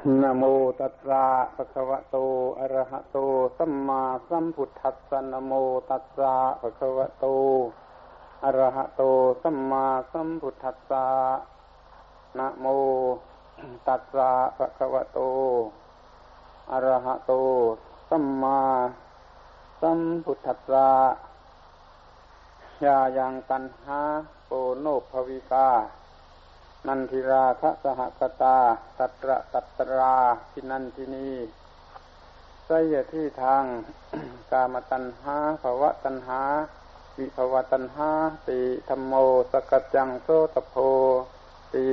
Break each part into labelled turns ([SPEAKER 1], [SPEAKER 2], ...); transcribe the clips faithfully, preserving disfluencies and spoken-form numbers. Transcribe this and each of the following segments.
[SPEAKER 1] นะโมตัสสะภะคะวะโตอะระหะโตสัมมาสัมพุทธัสสะนะโมตัสสะภะคะวะโตอะระหะโตสัมมาสัมพุทธัสสะนะโมตัสสะภะคะวะโตอะระหะโตสัมมาสัมพุทธัสสะยายังตัณหาโปโนภวิกานันทิราคะสหคตาตัตระตัตราทินันทินีไสยที่ทาง กามตัณหาภวตัณหาวิภวตัณหาติธัมโมสกัจจังโสตโพติ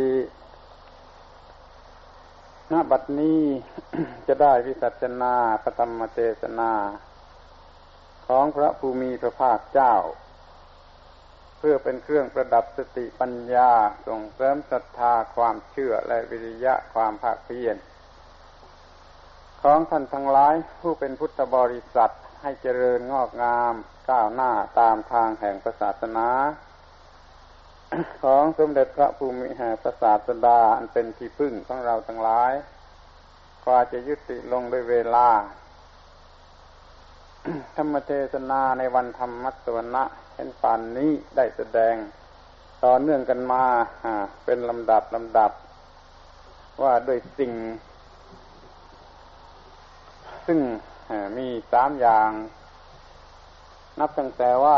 [SPEAKER 1] ณบัดนี้ จะได้วิสัชนาพระธรรมเทศนาของพระภูมิพระภาคเจ้าเพื่อเป็นเครื่องประดับสติปัญญาส่งเสริมศรัทธาความเชื่อและวิริยะความภาคเพียรของท่านทั้งหลายผู้เป็นพุทธบริษัทให้เจริญงอกงามก้าวหน้าตามทางแห่งศาสนา ของสมเด็จพระภูมิพระศาสดาอันเป็นที่พึ่งของเราทั้งหลายกว่าจะยุติลงด้วยเวลา ธรรมเทศนาในวันธรรมมัสวนะเช่นปานนี้ได้แสดงต่อเนื่องกันมาเป็นลำดับลำดับว่าด้วยสิ่งซึ่งมีสามอย่างนับตั้งแต่ว่า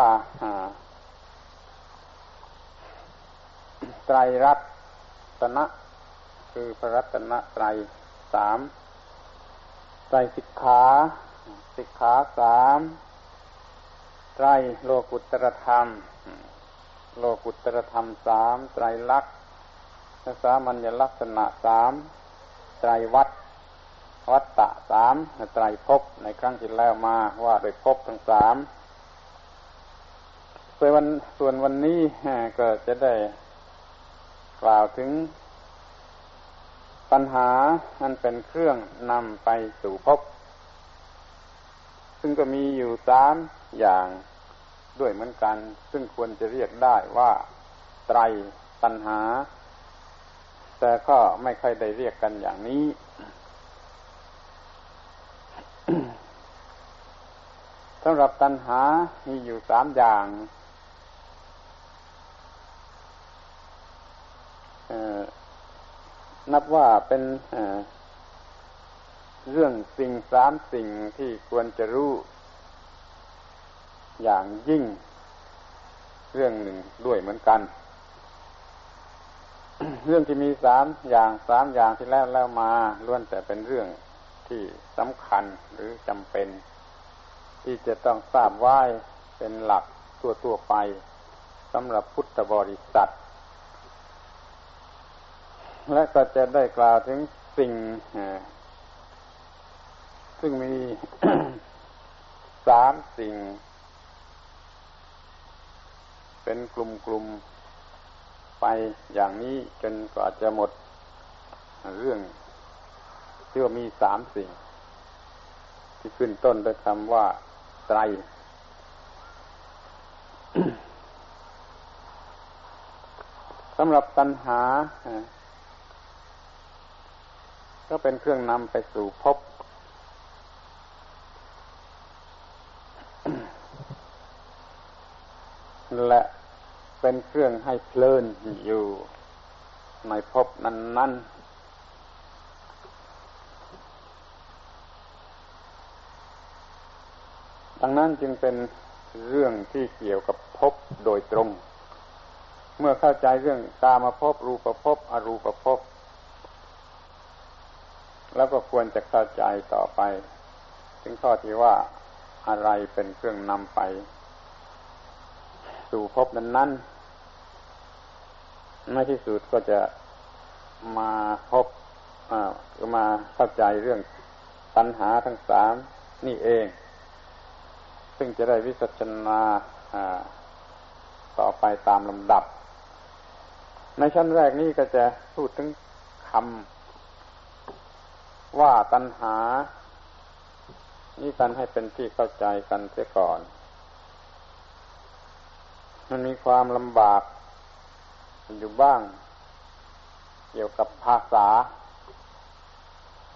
[SPEAKER 1] ไตรรัตนะคือพระรัตนตรัยสามไตรสิกขาสิกขาสามไตรโลกุตตรธรรมโลกุตตรธรรมสามไตรลักษณ์สามัญลักษณะสามไตรวัฏวัฏฏะสามไตรภพในครั้งที่แล้วมาว่าโดยภพทั้งสามส่วนวันส่วนวันนี้ก็จะได้กล่าวถึงปัญหาอันเป็นเครื่องนำไปสู่ภพซึ่งก็มีอยู่สามอย่างด้วยเหมือนกันซึ่งควรจะเรียกได้ว่าไตรตัณหาแต่ก็ไม่ค่อยได้เรียกกันอย่างนี้ สำหรับตัณหามีอยู่สามอย่างนับว่าเป็นเรื่องสิ่งสามสิ่งที่ควรจะรู้อย่างยิ่งเรื่องหนึ่งด้วยเหมือนกัน เรื่องที่มีสามอย่างสามอย่างที่แล้วแล้วมาล้วนแต่เป็นเรื่องที่สำคัญหรือจำเป็นที่จะต้องทราบไว้เป็นหลักทั่วๆไปสำหรับพุทธบริษัทและก็จะได้กล่าวถึงสิ่งซึ่งมี สามสิ่งเป็นกลุ่มๆไปอย่างนี้จนกว่าจะหมดเรื่องที่ว่ามีสามสิ่งที่ขึ้นต้นด้วยคำว่าไตร สำหรับตัณหาก็เป็นเครื่องนำไปสู่ภพและเป็นเครื่องให้เพลินอยู่ในภพนั้นๆดังนั้นจึงเป็นเรื่องที่เกี่ยวกับภพโดยตรงเมื่อเข้าใจเรื่องกามภพรูปภพอรูปภพแล้วก็ควรจะเข้าใจต่อไปถึงข้อที่ว่าอะไรเป็นเครื่องนำไปสู่ภพนั้นๆในที่สุดก็จะมาพบอ่าก็มาเข้าใจเรื่องตัณหาทั้งสามนี่เองซึ่งจะได้วิสัชนาต่อไปตามลำดับในชั้นแรกนี้ก็จะพูดถึงคำว่าตัณหานี่กันให้เป็นที่เข้าใจกันเสียก่อนมันมีความลำบากอยู่บ้างเกี่ยวกับภาษา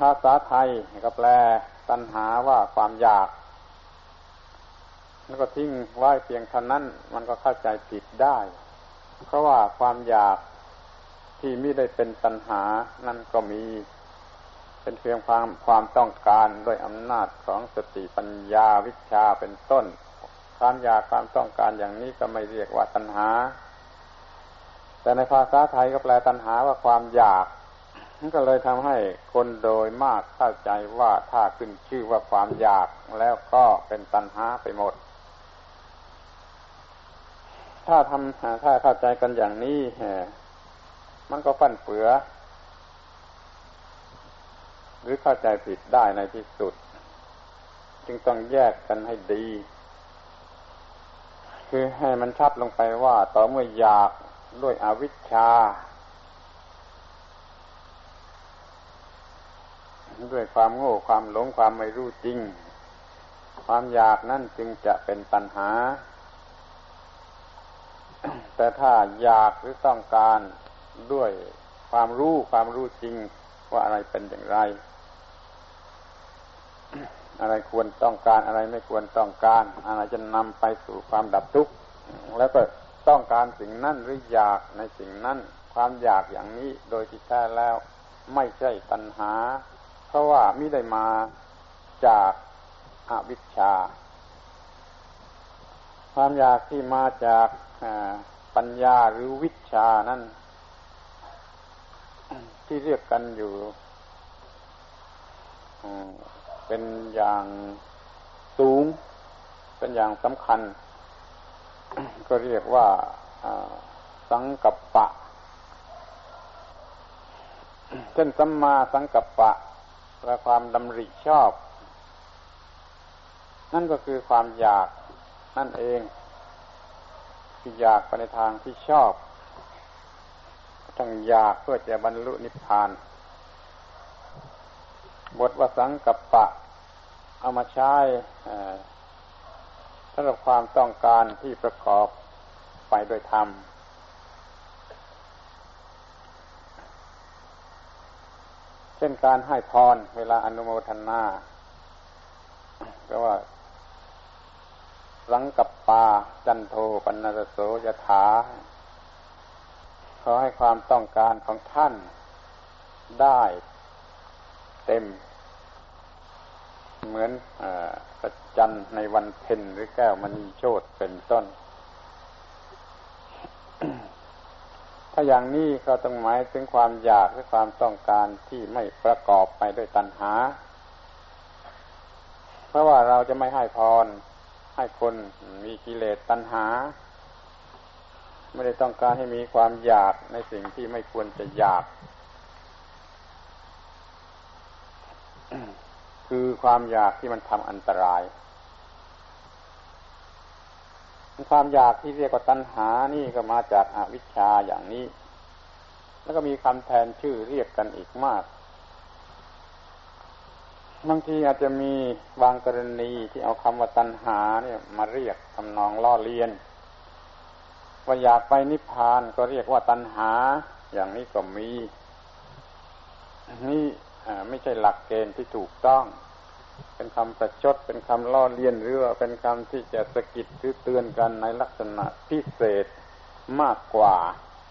[SPEAKER 1] ภาษาไทยก็แปลตัณหาว่าความอยากแล้วก็ทิ้งไว้เพียงเท่านั้นมันก็เข้าใจผิดได้เพราะว่าความอยากที่มิได้เป็นตัณหานั่นก็มีเป็นเพียงความความต้องการด้วยอำนาจของสติปัญญาวิชชาเป็นต้นความอยากความต้องการอย่างนี้ก็ไม่เรียกว่าตัณหาแต่ในภาษาไทยก็แปลตัณหาว่าความอยากนั่นก็เลยทำให้คนโดยมากเข้าใจว่าถ้าขึ้นชื่อว่าความอยากแล้วก็เป็นตัณหาไปหมดถ้าทำถ้าเข้าใจกันอย่างนี้มันก็ฟั่นเฟือหรือเข้าใจผิดได้ในที่สุดจึงต้องแยกกันให้ดีคือให้มันชัดลงไปว่าต่อเมื่ออยากด้วยอวิชชาด้วยความโง่ความหลงความไม่รู้จริงความอยากนั่นจึงจะเป็นตัณหาแต่ถ้าอยากหรือต้องการด้วยความรู้ความรู้จริงว่าอะไรเป็นอย่างไรอะไรควรต้องการอะไรไม่ควรต้องการอะไรจะนำไปสู่ความดับทุกข์แล้วก็ต้องการสิ่งนั้นหรืออยากในสิ่งนั้นความอยากอย่างนี้โดยที่แท้แล้วไม่ใช่ตัณหาเพราะว่ามิได้มาจากอวิชชาความอยากที่มาจากปัญญาหรือวิชชานั่นที่เรียกกันอยู่เป็นอย่างสูงเป็นอย่างสำคัญก็เรียกว่าสังกัปปะเช่นสัมมาสังกัปปะแปลความดำริชอบนั่นก็คือความอยากนั่นเองที่อยากไปในทางที่ชอบต้องอยากเพื่อจะบรรลุนิพพานบทว่าสังกัปปะเอามาใช้สำหรับความต้องการที่ประกอบไปโดยธรรมเช่นการให้พรเวลาอนุโมทนาแปลว่าสังกัปปาจันโทปนรโสยถาขอให้ความต้องการของท่านได้เต็มเหมือนพระจันทร์ในวันเพ็ญหรือแก้วมณีโชติเป็นต้น ถ้าอย่างนี้ก็ต้องหมายถึงความอยากหรือความต้องการที่ไม่ประกอบไปด้วยตัณหาเพราะว่าเราจะไม่ให้พรให้คนมีกิเลสตัณหาไม่ได้ต้องการให้มีความอยากในสิ่งที่ไม่ควรจะอยากคือความอยากที่มันทำอันตรายความอยากที่เรียกว่าตัณหานี่ก็มาจากอวิชชาอย่างนี้แล้วก็มีคำแทนชื่อเรียกกันอีกมากบางทีอาจจะมีบางกรณีที่เอาคำว่าตัณหาเนี่ยมาเรียกทำนองล้อเลียนว่าอยากไปนิพพานก็เรียกว่าตัณหาอย่างนี้ก็มีนี่ไม่ใช่หลักเกณฑ์ที่ถูกต้องเป็นคำประชดเป็นคำล้อเลียนหรือว่าเป็นคำที่จะสะกิดหรือเตือนกันในลักษณะพิเศษมากกว่า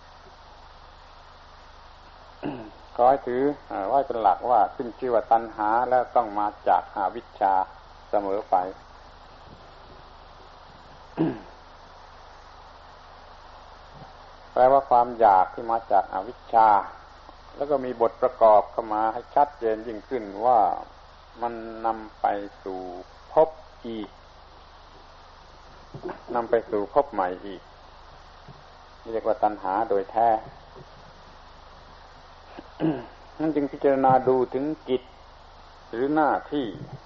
[SPEAKER 1] ขอให้ถือไว้เป็นหลักว่าขึ้นชื่อว่าตัณหาแล้วต้องมาจากอวิชชาเสมอไป แปลว่าความอยากที่มาจากอวิชชาแล้วก็มีบทประกอบเข้ามาให้ชัดเจนยิ่งขึ้นว่ามันนำไปสู่ภพอีกนำไปสู่ภพใหม่อีกเรียกว่าตัณหาโดยแท้ นั่นจึงพิจารณาดูถึงกิจหรือหน้าที่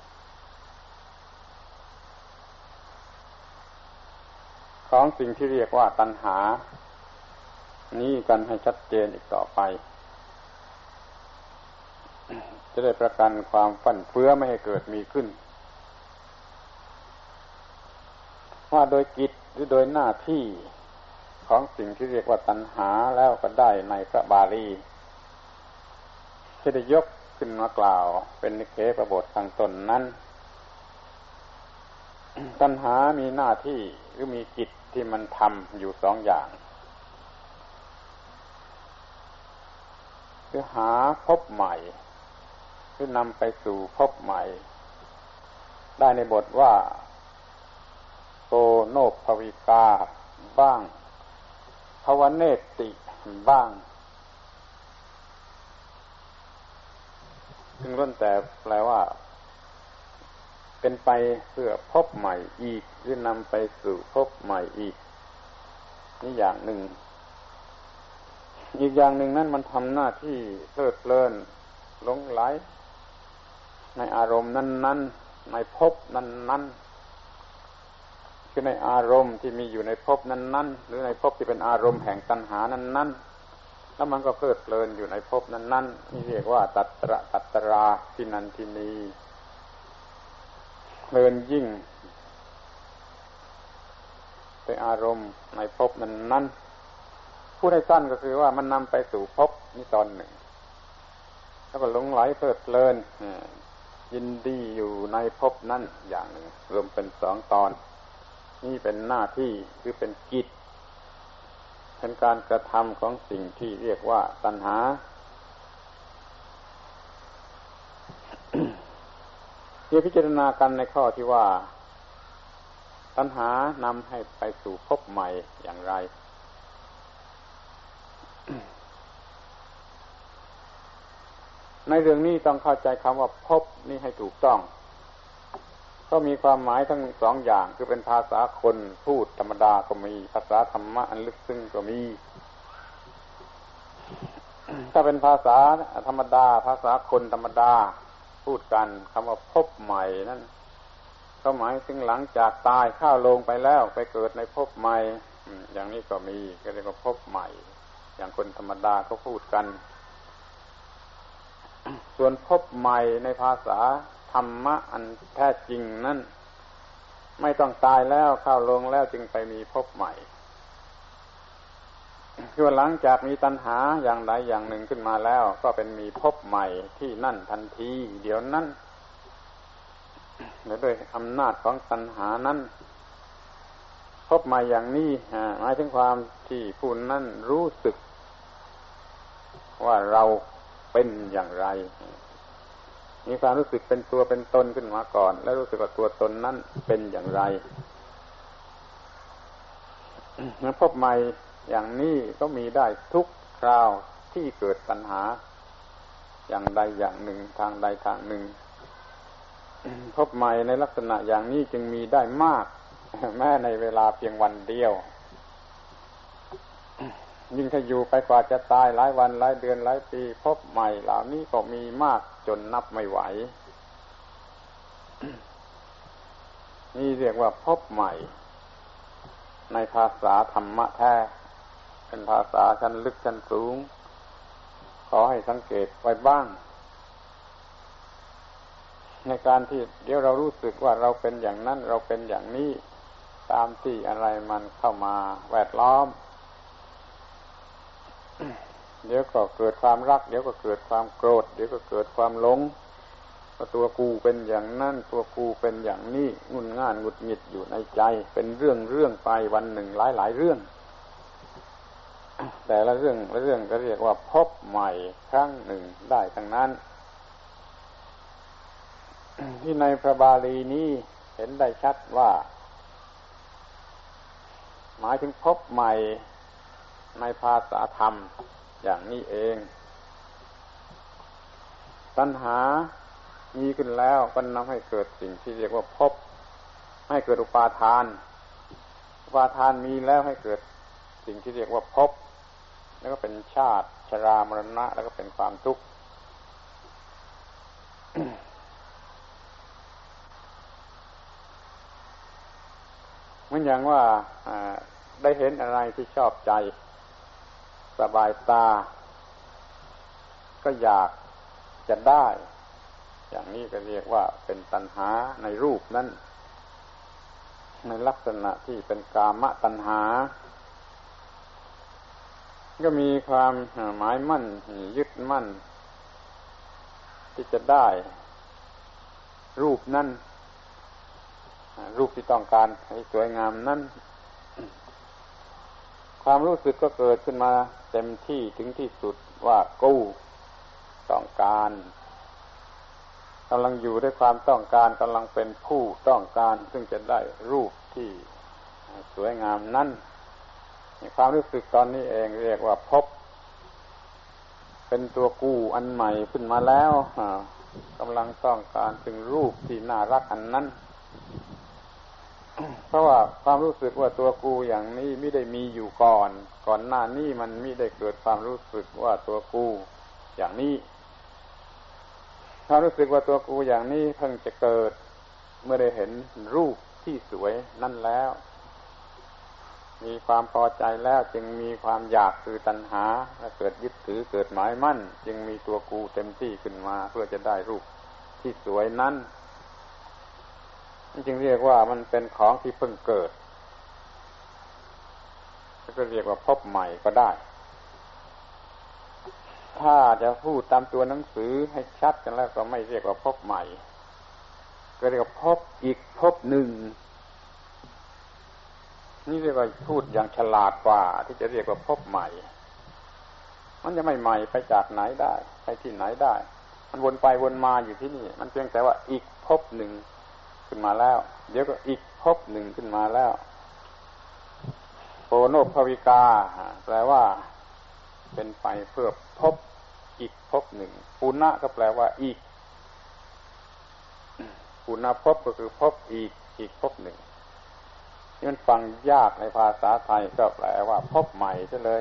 [SPEAKER 1] ของสิ่งที่เรียกว่าตัณหานี้กันให้ชัดเจนอีกต่อไปจะได้ประกันความฟั่นเฟือไม่ให้เกิดมีขึ้นว่าโดยกิจหรือโดยหน้าที่ของสิ่งที่เรียกว่าตัณหาแล้วก็ได้ในพระบาลีจะได้ยกขึ้นมากล่าวเป็นนิเคปบทข้างต้นนั้นตัณหามีหน้าที่หรือมีกิจที่มันทำอยู่สองอย่างคือหาพบใหม่คือนำไปสู่พบใหม่ได้ในบทว่าโกโนภวิกาบ้างภวเนติบ้างซึ่งล้วนแต่แปลว่าเป็นไปเพื่อพบใหม่อีกหรือนำไปสู่พบใหม่อีกนี่อย่างหนึ่งอีกอย่างหนึ่งนั้นมันทำหน้าที่เพลิดเพลินหลงไหลในอารมณ์นั้นๆในภพนั้นๆคือในอารมณ์ที่มีอยู่ในภพนั้นๆหรือในภพที่เป็นอารมณ์แห่งตัณหานั้นๆแล้วมันก็เพลิดเพลินอยู่ในภพนั้นๆนี่เรียกว่าตัตระตัตราทินันทินีเพลินยิ่งในอารมณ์ในภพนั้นๆพูดให้สั้นก็คือว่ามันนำไปสู่ภพนี่ตอนหนึ่งแล้วก็หลงไหลเพลิดเพลินยินดีอยู่ในภพนั้นอย่างหนึ่งรวมเป็นสองตอนนี่เป็นหน้าที่หรือเป็นกิจเป็นการกระทำของสิ่งที่เรียกว่าตัณหา ที่พิจารณากันในข้อที่ว่าตัณหานำให้ไปสู่ภพใหม่อย่างไร ในเรื่องนี้ต้องเข้าใจคำว่าภพนี่ให้ถูกต้องก็มีความหมายทั้งสองอย่างคือเป็นภาษาคนพูดธรรมดาก็มีภาษาธรรมะอันลึกซึ้งก็มี ถ้าเป็นภาษาธรรมดาภาษาคนธรรมดาพูดกันคำว่าภพใหม่นั้นก็หมายถึงหลังจากตายเข้าโลงไปแล้วไปเกิดในภพใหม่อย่างนี้ก็มีก็เรียกว่าภพใหม่อย่างคนธรรมดาเขาพูดกันส่วนภพใหม่ในภาษาธรรมะอันแท้จริงนั้นไม่ต้องตายแล้วเข้าลงแล้วจึงไปมีภพใหม่คือหลังจากมีตัณหาอย่างใดอย่างหนึ่งขึ้นมาแล้วก็เป็นมีภพใหม่ที่นั่นทันทีเดี๋ยวนั้นและด้วยอำนาจของตัณหานั้นภพใหม่อย่างนี้หมายถึงความที่ผู้นั้นรู้สึกว่าเราเป็นอย่างไรมีความรู้สึกเป็นตัวเป็นตนขึ้นมาก่อนแล้วรู้สึกว่าตัวตนนั้นเป็นอย่างไรพบใหม่อย่างนี้ก็มีได้ทุกคราวที่เกิดปัญหาอย่างใดอย่างหนึ่งทางใดทางหนึ่งพบใหม่ในลักษณะอย่างนี้จึงมีได้มากแม้ในเวลาเพียงวันเดียวยิ่งถ้าอยู่ไปกว่าจะตายหลายวันหลายเดือนหลายปีพบใหม่เหล่านี้ก็มีมากจนนับไม่ไหว นี่เรียกว่าพบใหม่ในภาษาธรรมะแท้เป็นภาษาชั้นลึกชั้นสูงขอให้สังเกตไว้บ้างในการที่เดี๋ยวเรารู้สึกว่าเราเป็นอย่างนั้นเราเป็นอย่างนี้ตามที่อะไรมันเข้ามาแวดล้อมเดี๋ยวก็เกิดความรักเดี๋ยวก็เกิดความโกรธเดี๋ยวก็เกิดความหลงว่าตัวกูเป็นอย่างนั้นตัวกูเป็นอย่างนี้งุนง่านหงุดหงิดอยู่ในใจเป็นเรื่องเรื่องไปวันหนึ่งหลายหลายเรื่องแต่ละเรื่องละเรื่องก็เรียกว่าพบใหม่ครั้งหนึ่งได้ทั้งนั้นที่ในพระบาลีนี้เห็นได้ชัดว่าหมายถึงพบใหม่ในภาษาธรรมอย่างนี้เองตัณหามีขึ้นแล้วก็นำให้เกิดสิ่งที่เรียกว่าภพให้เกิดอุปาทานอุปาทานมีแล้วให้เกิดสิ่งที่เรียกว่าภพแล้วก็เป็นชาติชรามรณะแล้วก็เป็นความทุกข์ เหมือนอย่างว่าได้เห็นอะไรที่ชอบใจสบายตาก็อยากจะได้อย่างนี้ก็เรียกว่าเป็นตัณหาในรูปนั้นในลักษณะที่เป็นกามตัณหาก็มีความหมายมั่นยึดมั่นที่จะได้รูปนั้นรูปที่ต้องการให้สวยงามนั้นความรู้สึกก็เกิดขึ้นมาเต็มที่ถึงที่สุดว่ากูต้องการกำลังอยู่ด้วยความต้องการกำลังเป็นผู้ต้องการซึ่งจะได้รูปที่สวยงามนั้นความรู้สึกตอนนี้เองเรียกว่าพบเป็นตัวกูอันใหม่ขึ้นมาแล้วกำลังต้องการถึงรูปที่น่ารักอันนั้นเพราะว่าความรู้สึกว่าตัวกูอย่างนี้ไม่ได้มีอยู่ก่อนก่อนหน้านี้มันไม่ได้เกิดความรู้สึกว่าตัวกูอย่างนี้ความรู้สึกว่าตัวกูอย่างนี้เพิ่งจะเกิดเมื่อได้เห็นรูปที่สวยนั่นแล้วมีความพอใจแล้วจึงมีความอยากคือตัณหาและเกิดยึดถือเกิดหมายมั่นจึงมีตัวกูเต็มที่ขึ้นมาเพื่อจะได้รูปที่สวยนั้นจึงเรียกว่ามันเป็นของที่เพิ่งเกิดก็เรียกว่าพบใหม่ก็ได้ถ้าจะพูดตามตัวหนังสือให้ชัดกันแล้วก็ไม่เรียกว่าพบใหม่ก็เรียกว่าพบอีกพบหนึ่งนี่เรียกว่าพูดอย่างฉลาดกว่าที่จะเรียกว่าพบใหม่มันจะไม่ใหม่ไปจากไหนได้ไปที่ไหนได้มันวนไปวนมาอยู่ที่นี่มันเพียงแต่ว่าอีกพบหนึ่งขึ้นมาแล้วเดี๋ยวก็อีกพบหนึ่งขึ้นมาแล้วโปโนภวิกาแปลว่าเป็นไปเพื่อพบอีกพบหนึ่งปุณะก็แปลว่าอีกปุณะพบก็คือพบอีกอีกพบหนึ่งนี่มันฟังยากในภาษาไทยก็แปลว่าพบใหม่ซะเลย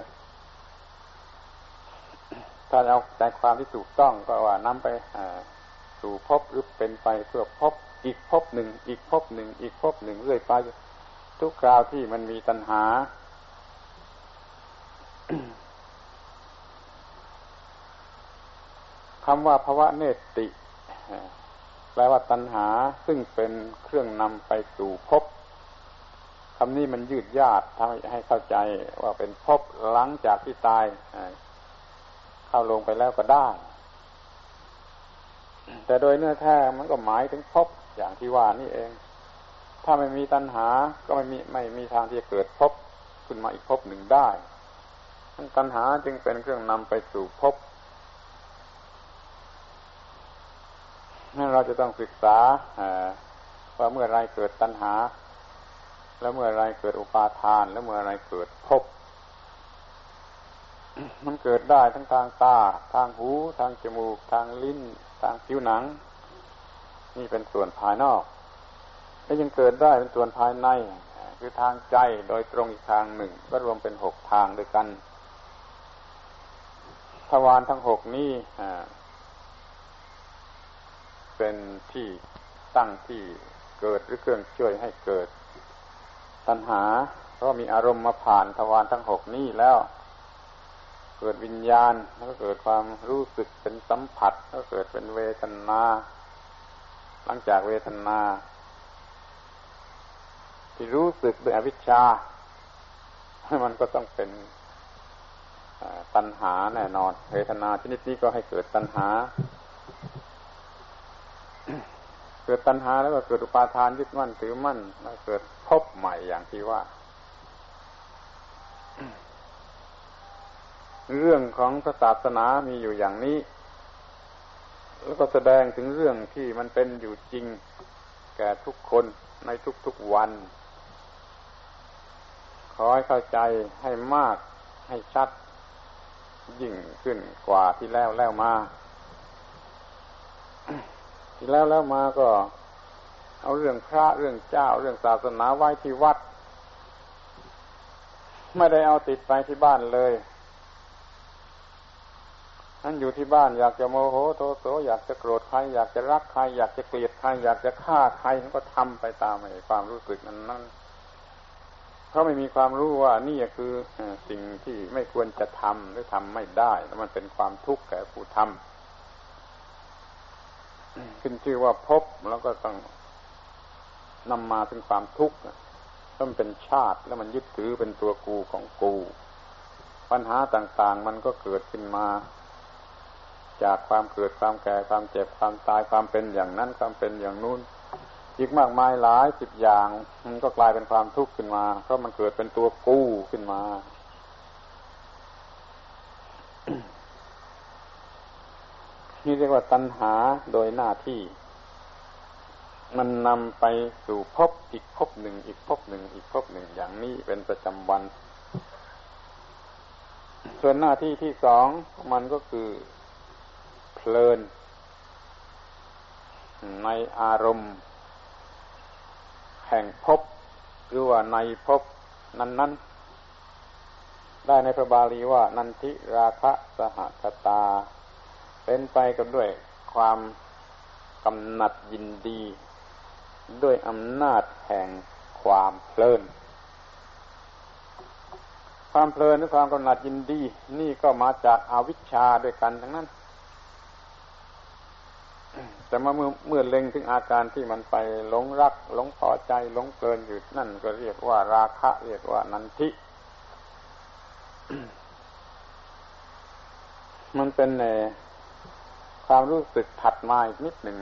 [SPEAKER 1] ถ้าเอาใจความที่ถูกต้องก็ว่านำไปสู่พบหรือเป็นไปเพื่อพบอีกพบหนึ่งอีกพบหนึ่งอีกพบหนึ่งเรื่อยไปทุกคราวที่มันมีตัณหา คำว่าภวะเนติแปลว่าตัณหาซึ่งเป็นเครื่องนำไปสู่ภพคำนี้มันยืดยาดทำให้เข้าใจว่าเป็นภพหลังจากที่ตายเข้าลงไปแล้วก็ได้แต่โดยเนื้อแท้มันก็หมายถึงภพอย่างที่ว่านี่เองถ้าไม่มีตัณหาก็ไม่มีไม่มีทางที่จะเกิดภพขึ้นมาอีกภพหนึ่งได้ตัณหาจึงเป็นเครื่องนำไปสู่ภพนั่นเราจะต้องศึกษาว่าเมื่อไรเกิดตัณหาแล้วเมื่อไรเกิดอุปาทานแล้วเมื่อไรเกิดภพมันเกิดได้ทั้งทางตาทางหูทางจมูกทางลิ้นทางผิวหนังนี่เป็นส่วนภายนอกและยังเกิดได้เป็นส่วนภายในคือทางใจโดยตรงอีกทางหนึ่งก็รวมเป็นหกทางด้วยกันทวารทั้งหกนี้เป็นที่ตั้งที่เกิดหรือเครื่องช่วยให้เกิดตัณหาเพราะมีอารมณ์มาผ่านทวารทั้งหกนี้แล้วเกิดวิญญาณแล้วก็เกิดความรู้สึกเป็นสัมผัสแล้วเกิดเป็นเวทนาหลังจากเวทนาที่รู้สึกด้วยอวิชชามันก็ต้องเป็นตัณหาแน่นอนเวทนาชนิดนี้ก็ให้เกิดตัณหาเกิดตัณหาแล้วก็เกิดอุปาทานยึดมั่นถือมั่นแล้วเกิดภพใหม่อย่างที่ว่าเรื่องของพระศาสนามีอยู่อย่างนี้แล้วก็แสดงถึงเรื่องที่มันเป็นอยู่จริงแก่ทุกคนในทุกๆวันขอให้เข้าใจให้มากให้ชัดยิ่งขึ้นกว่าที่แล้วแล้วมาที่แล้วแล้วมาก็เอาเรื่องพระเรื่องเจ้าเรื่องศาสนาไว้ที่วัดไม่ได้เอาติดไปที่บ้านเลยนั่นอยู่ที่บ้านอยากจะโมโหโทโสอยากจะโกรธใครอยากจะรักใครอยากจะเกลียดใครอยากจะฆ่าใครก็ทำไปตามไอ้ความรู้สึกนั้นนั่นเพราะไม่มีความรู้ว่านี่คือสิ่งที่ไม่ควรจะทำหรือทำไม่ได้แล้วมันเป็นความทุกข์แก่ผู้ทำขึ้นชื่อว่าภพแล้วก็ต้องนำมาถึงความทุกข์ต้องเป็นชาติแล้วมันยึดถือเป็นตัวกูของกูปัญหาต่างๆมันก็เกิดขึ้นมาจากความเกิดความแก่ความเจ็บความตายความเป็นอย่างนั้นความเป็นอย่างนู้นอีกมากมายหลายสิบอย่างมันก็กลายเป็นความทุกข์ขึ้นมาเพราะมันเกิดเป็นตัวกู้ขึ้นมา นี่เรียกว่าตัณหาโดยหน้าที่มันนำไปสู่ภพอีกภพหนึ่งอีกภพหนึ่งอีกภพหนึ่งอย่างนี้เป็นประจำวันส่วนหน้าที่ที่สองมันก็คือเพลินในอารมณ์แห่งภพหรือว่าในภพนั้นๆได้ในพระบาลีว่านันทิราคะสหคตาเป็นไปกับด้วยความกำหนัดยินดีด้วยอำนาจแห่งความเพลินความเพลินหรือความกำหนัดยินดีนี่ก็มาจากอวิชชาด้วยกันทั้งนั้นแต่เมื่อเมื่อเล็งถึงอาการที่มันไปหลงรักหลงพอใจหลงเพลินอยู่นั่นก็เรียกว่าราคะเรียกว่านันทิ มันเป็นในความรู้สึกถัดมาอีกนิดหนึ่ง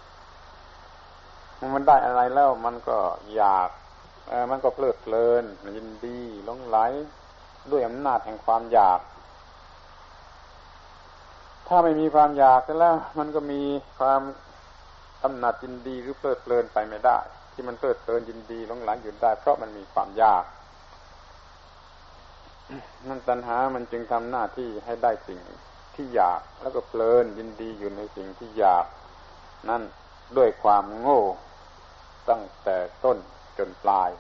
[SPEAKER 1] มันได้อะไรแล้วมันก็อยากเออมันก็เพลิดเพลินยินดีหลงไหลด้วยอำนาจแห่งความอยากถ้าไม่มีความอยากแล้วมันก็มีความกำหนัดยินดีหรือเพลิดเพลินไปไม่ได้ที่มันเพลิดเพลินยินดีหลงไหลอยู่ได้เพราะมันมีความอยากนั่นตัณหามันจึงทำหน้าที่ให้ได้สิ่งที่อยากแล้วก็เพลินยินดีอยู่ในสิ่งที่อยากนั่นด้วยความโง่ตั้งแต่ต้นจนปลาย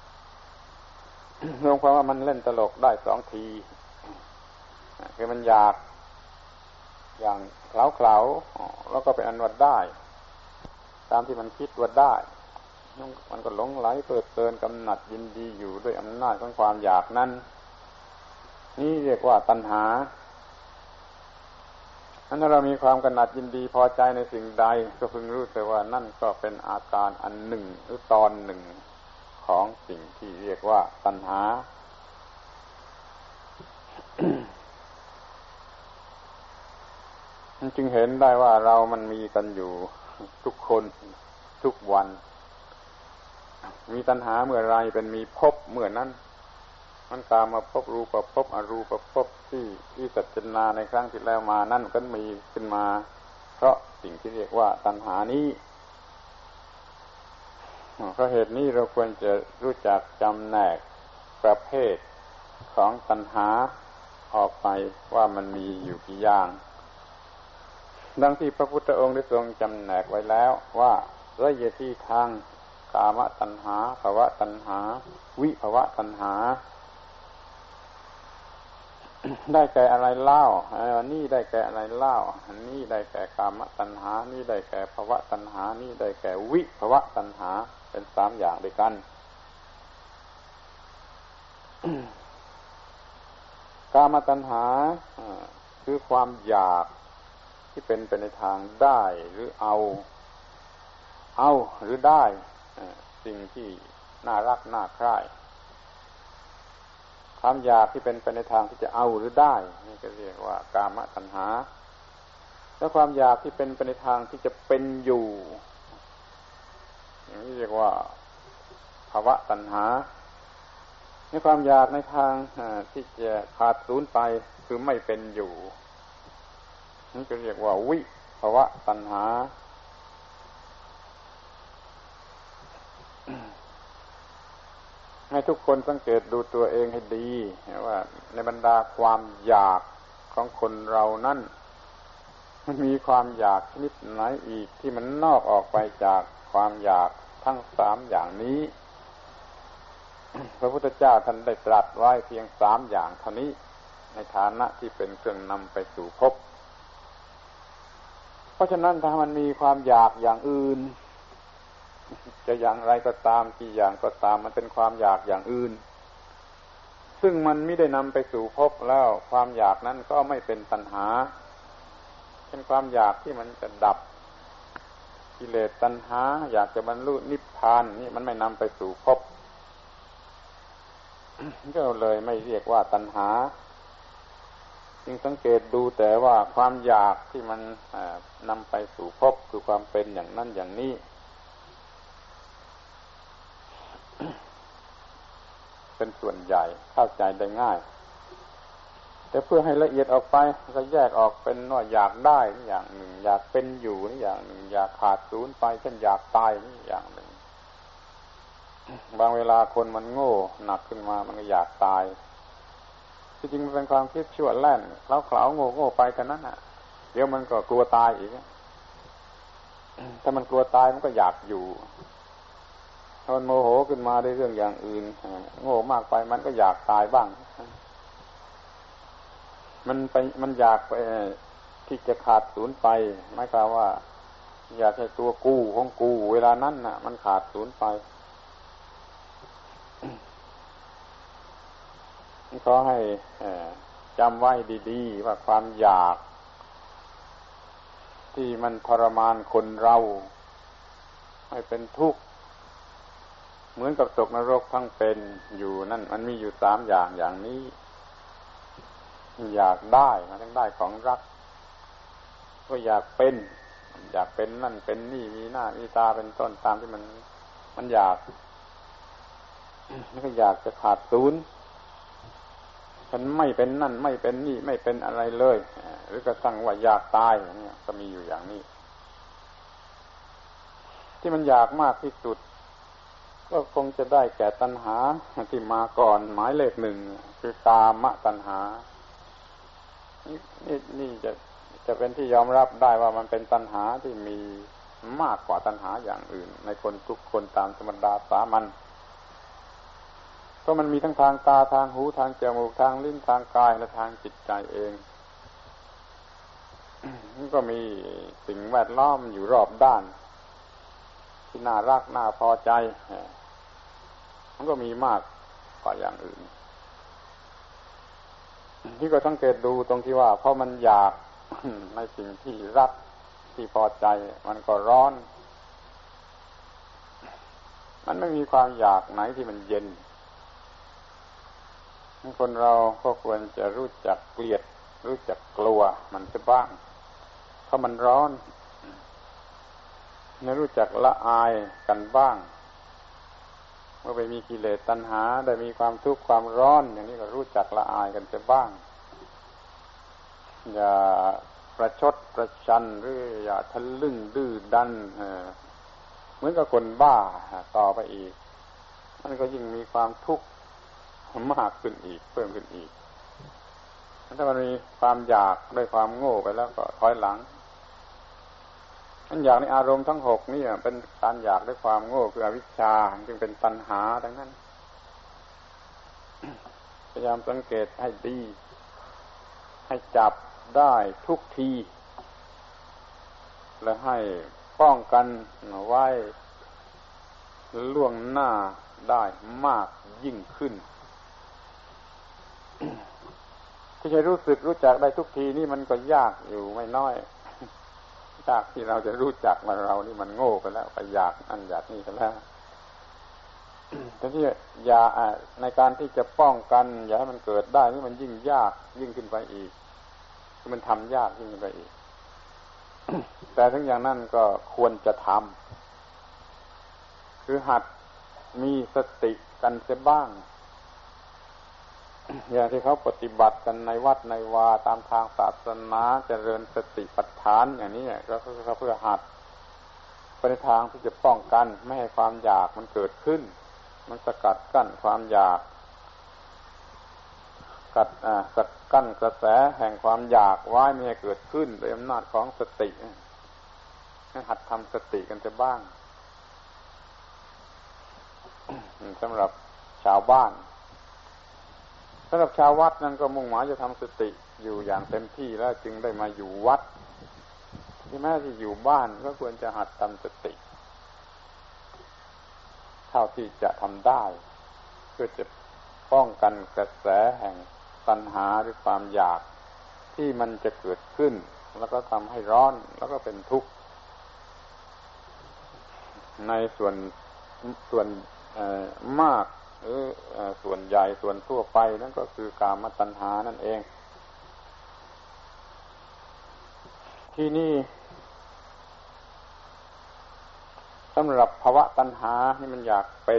[SPEAKER 1] รวมความว่ามันเล่นตลกได้สองทีคือมันอยากอย่างเคล้าๆแล้วก็เป็นอันว่าได้ตามที่มันคิดว่าได้มันก็หลงไหลเพลิดเพลินกำหนัดยินดีอยู่ด้วยอำนาจของความอยากนั้นนี่เรียกว่าตัณหาถ้าเรามีความกำหนัดยินดีพอใจในสิ่งใดก็พึงรู้แต่ว่านั่นก็เป็นอาการอันหนึ่งหรือตอนหนึ่งของสิ่งที่เรียกว่าตัณหา จึงเห็นได้ว่าเรามันมีกันอยู่ทุกคนทุกวันมีตัณหาเมื่อไรเป็นมีภพเมื่อนั้นมันตามมาภพรูปภพอรูปภพที่ที่สัจนาในครั้งที่แล้วมานั่นก็มีขึ้นมาเพราะสิ่งที่เรียกว่าตัณหานี้เพราะเหตุนี้เราควรจะรู้จักจำแนกประเภทของตัณหาออกไปว่ามันมีอยู่กี่อย่างดังที่พระพุทธองค์ได้ทรงจำแนกไว้แล้วว่าระยะที่ทางกามตัณหาภวตัณหาวิภวตัณหาได้แก่อะไรเล่าอันนี้ได้แก่อะไรเล่าอันนี้ได้แก่กามตัณหานี่ได้แก่ภวตัณหานี่ได้แก่วิภวตัณหาเป็นสามอย่างด้วยกัน กามตัณหาคือความอยากที่เป็นไปในทางได้หรือเอาเอาหรือได้สิ่งที่น่ารักน่าใคร่ความอยากที่เป็นไปในทางที่จะเอาหรือได้นี่ก็เรียกว่ากามตัณหาแล้วความอยากที่เป็นไปในทางที่จะเป็นอยู่อย่างนี้เรียกว่าภวตัณหาในความอยากในทางที่จะขาดสูญไปคือไม่เป็นอยู่นี่ก็เรียกว่าวิภวตัณหาให้ทุกคนสังเกตดูตัวเองให้ดีว่าในบรรดาความอยากของคนเรานั้นมันมีความอยากชนิดไหนอีกที่มันนอกออกไปจากความอยากทั้งสามอย่างนี้พระพุทธเจ้าท่านได้ตรัสไว้เพียงสามอย่างเท่านี้ในฐานะที่เป็นเครื่องนำไปสู่ภพเพราะฉะนั้นถ้ามันมีความอยากอย่างอื่นจะอย่างไรก็ตามกี่อย่างก็ตามมันเป็นความอยากอย่างอื่นซึ่งมันไม่ได้นำไปสู่ภพแล้วความอยากนั้นก็ไม่เป็นตัณหาเป็นความอยากที่มันจะดับกิเลสตัณหาอยากจะบรรลุนิพพานนี่มันไม่นำไปสู่ภพ ก็เลยไม่เรียกว่าตัณหาจึงสังเกตดูแต่ว่าความอยากที่มันนำไปสู่ภพคือความเป็นอย่างนั้นอย่างนี้เป็นส่วนใหญ่เข้าใจได้ง่ายแต่เพื่อให้ละเอียดออกไปก็แยกออกเป็นว่าอยากได้นี่อย่างหนึ่งอยากเป็นอยู่นี่อย่างหนึ่งอยากขาดสูญไปเช่นอยากตายนี่อย่างหนึ่งบางเวลาคนมันโง่หนักขึ้นมามันก็อยากตายที่จริงมันเป็นความคิดชั่วแล่นแล้วเขลาโง่โง่ไปกันนั้นน่ะเดี๋ยวมันก็กลัวตายอีกถ้ามันกลัวตายมันก็อยากอยู่ถ้ามันโมโหขึ้นมาด้วยเรื่องอย่างอื่นโง่มากไปมันก็อยากตายบ้างมันไปมันอยากไปที่จะขาดสูญไปหมายความว่าอยากให้ตัวกูของกูเวลานั้นน่ะมันขาดสูญไปขอให้จำไว้ดีๆว่าความอยากที่มันทรมานคนเราให้เป็นทุกข์เหมือนกับตกนรกทั้งเป็นอยู่นั่นมันมีอยู่สามอย่างอย่างนี้อยากได้มันต้องได้ของรักก็อยากเป็นอยากเป็นนั่นเป็นนี่มีหน้ามีตาเป็นต้นตามที่มันมันอยากมันก็อยากจะขาดสูญฉันไม่เป็นนั่นไม่เป็นนี่ไม่เป็นอะไรเลยหรือกระทั่งว่าอยากตายเนี่ยก็มีอยู่อย่างนี้ที่มันอยากมากที่สุดก็คงจะได้แก่ตัณหาที่มาก่อนหมายเลขหนึ่งคือกามตัณหานี่นี่นี่จะจะเป็นที่ยอมรับได้ว่ามันเป็นตัณหาที่มีมากกว่าตัณหาอย่างอื่นในคนทุกคนตามธรรมดาสามัญก็มันมีทั้งทางตาทางหูทางจมูกทางลิ้นทางกายและทางจิตใจเองมันก็มีสิ่งแวดล้อมอยู่รอบด้านที่น่ารักน่าพอใจมันก็มีมากกว่าอย่างอื่นที่ก็สังเกตดูตรงที่ว่าเพราะมันอยากในสิ่งที่รักที่พอใจมันก็ร้อนมันไม่มีความอยากไหนที่มันเย็นคนเราก็ควรจะรู้จักเกลียดรู้จักกลัวมันจะบ้างเพราะมันร้อนและรู้จักละอายกันบ้างเมื่อไปมีกิเลสตัณหาได้มีความทุกข์ความร้อนอย่างนี้ก็รู้จักละอายกันจะบ้างอย่าประชดประชันหรืออย่าทะลึ่งดื้อดันเหมือนกับคนบ้าต่อไปอีกมันก็ยิ่งมีความทุกข์มากขึ้นอีกเพิ่มขึ้นอีกถ้ามันมีความอยากด้วยความโง่ไปแล้วก็ถอยหลังอันอยากในอารมณ์ทั้งหกนี่เป็นการอยากด้วยความโง่คืออวิชชาจึงเป็นตัณหาทั้งนั้นพยายามสังเกตให้ดีให้จับได้ทุกทีและให้ป้องกันไว้ล่วงหน้าได้มากยิ่งขึ้นที่จะรู้สึกรู้จักได้ทุกทีนี่มันก็ยากอยู่ไม่น้อยยากที่เราจะรู้จักว่าเรานี่มันโง่ไปแล้วไปอยากอันอยากนี่กันแล้วแต่ที่ยาในการที่จะป้องกันอย่าให้มันเกิดได้นี่มันยิ่งยากยิ่งขึ้นไปอีกมันทำยากยิ่งขึ้นไปอีก แต่ทั้งอย่างนั้นก็ควรจะทำคือหัดมีสติกันเสียบ้างอย่างที่เขาปฏิบัติกันในวัดในวาตามทางศาสนาเจริญสติปัฏฐานอย่างนี้ก็เพื่อหัดไปในทางที่จะป้องกันไม่ให้ความอยากมันเกิดขึ้นมันสกัดกั้นความอยากกัดอ่าสกัดกั้นกระแสแห่งความอยากไว้ไม่ให้เกิดขึ้นโดยอำนาจของสติให้หัดทำสติกันจะบ้างสำหรับชาวบ้านสำหรับชาววัดนั้นก็มุ่งหมายจะทำสติอยู่อย่างเต็มที่แล้วจึงได้มาอยู่วัดที่แม้ที่อยู่บ้านก็ควรจะหัดทำสติเท่าที่จะทำได้เพื่อจะป้องกันกระแสแห่งตัณหาหรือความอยากที่มันจะเกิดขึ้นแล้วก็ทำให้ร้อนแล้วก็เป็นทุกข์ในส่วนส่วนมากหรือส่วนใหญ่ส่วนทั่วไปนั่นก็คือกามตัณหานั่นเองที่นี่สำหรับภาวะตัณหานี่มันอยากเป็น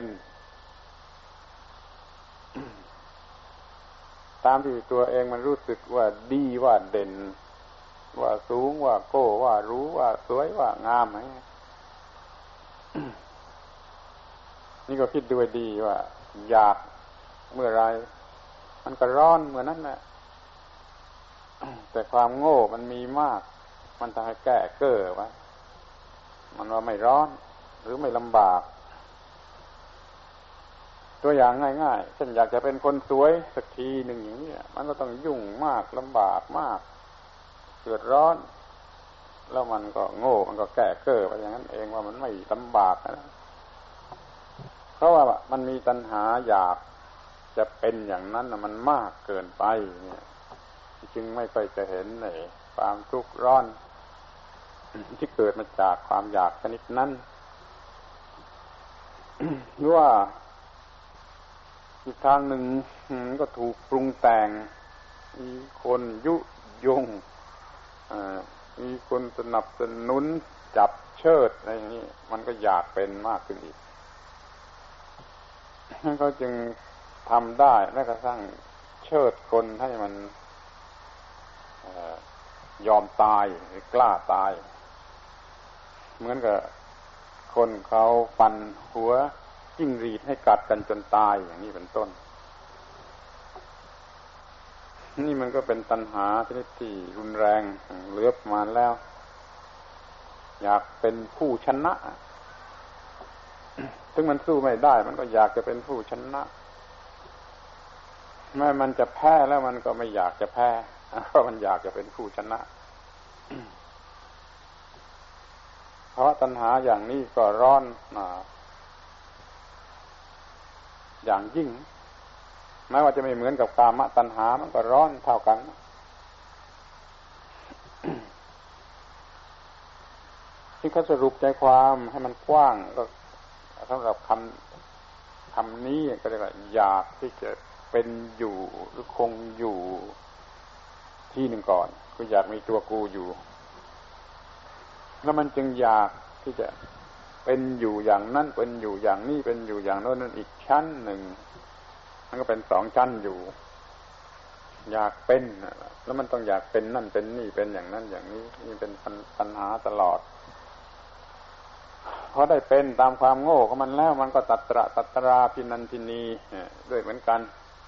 [SPEAKER 1] ตามที่ตัวเองมันรู้สึกว่าดีว่าเด่นว่าสูงว่าโก้ว่ารู้ว่าสวยว่างามไหมนี่ก็คิดดูดีว่าอยากเมื่อไรมันก็ร้อนเมื่อนั้นแหละแต่ความโง่มันมีมากมันทำให้แก้เก้อไว้มันว่าไม่ร้อนหรือไม่ลำบากตัวอย่างง่ายๆเช่นอยากจะเป็นคนสวยสักทีหนึ่งอย่างนี้มันก็ต้องยุ่งมากลำบากมากเดือดร้อนแล้วมันก็โง่มันก็แก้เก้อไปอย่างนั้นเองว่ามันไม่ลำบากนะเพราะว่ามันมีตัณหาอยากจะเป็นอย่างนั้นนะมันมากเกินไปเนี่ยจึงไม่ค่อยจะเห็นเลยความทุกข์ร้อนที่เกิดมาจากความอยากชนิดนั้นหรือว่าอีกทางหนึ่งก็ถูกปรุงแต่งมีคนยุยงมีคนสนับสนุนจับเชิดอะไรอย่างนี้มันก็อยากเป็นมากขึ้นอีกเขาจึงทำได้แม้กระทั่งเชิดคนให้มันยอมตายหรือกล้าตายเหมือนกับคนเขาฟันหัวจิ้งหรีดให้กัดกันจนตายอย่างนี้เป็นต้นนี่มันก็เป็นตัณหาชนิดที่รุนแรงเหลือประมาณแล้วอยากเป็นผู้ชนะถึงมันสู้ไม่ได้มันก็อยากจะเป็นผู้ชนะแม้มันจะแพ้แล้วมันก็ไม่อยากจะแพ้เพราะมันอยากจะเป็นผู้ชนะเพราะตัณหาอย่างนี้ก็ร้อนอย่างยิ่งแม้ว่าจะไม่เหมือนกับกามตัณหามันก็ร้อนเท่ากันที่เขาสรุปใจความให้มันกว้างก็สำหรับคำคำนี้ก็เรียกว่าอยากที่จะเป็นอยู่หรือคงอยู่ที่หนึ่งก่อนคืออยากมีตัวกูอยู่แล้วมันจึงอยากที่จะเป็นอยู่อย่างนั้นเป็นอยู่อย่างนี้เป็นอยู่อย่างโน้นนั่นอีกชั้นหนึ่งมันก็เป็นสองชั้นอยู่อยากเป็นแล้วมันต้องอยากเป็นนั่นเป็นนี่เป็นอย่างนั้นอย่างนี้นี่เป็นปัญหาตลอดพอได้เป็นตามความโง่ของมันแล้วมันก็ตัตระตัตราพินันทินีด้วยเหมือนกัน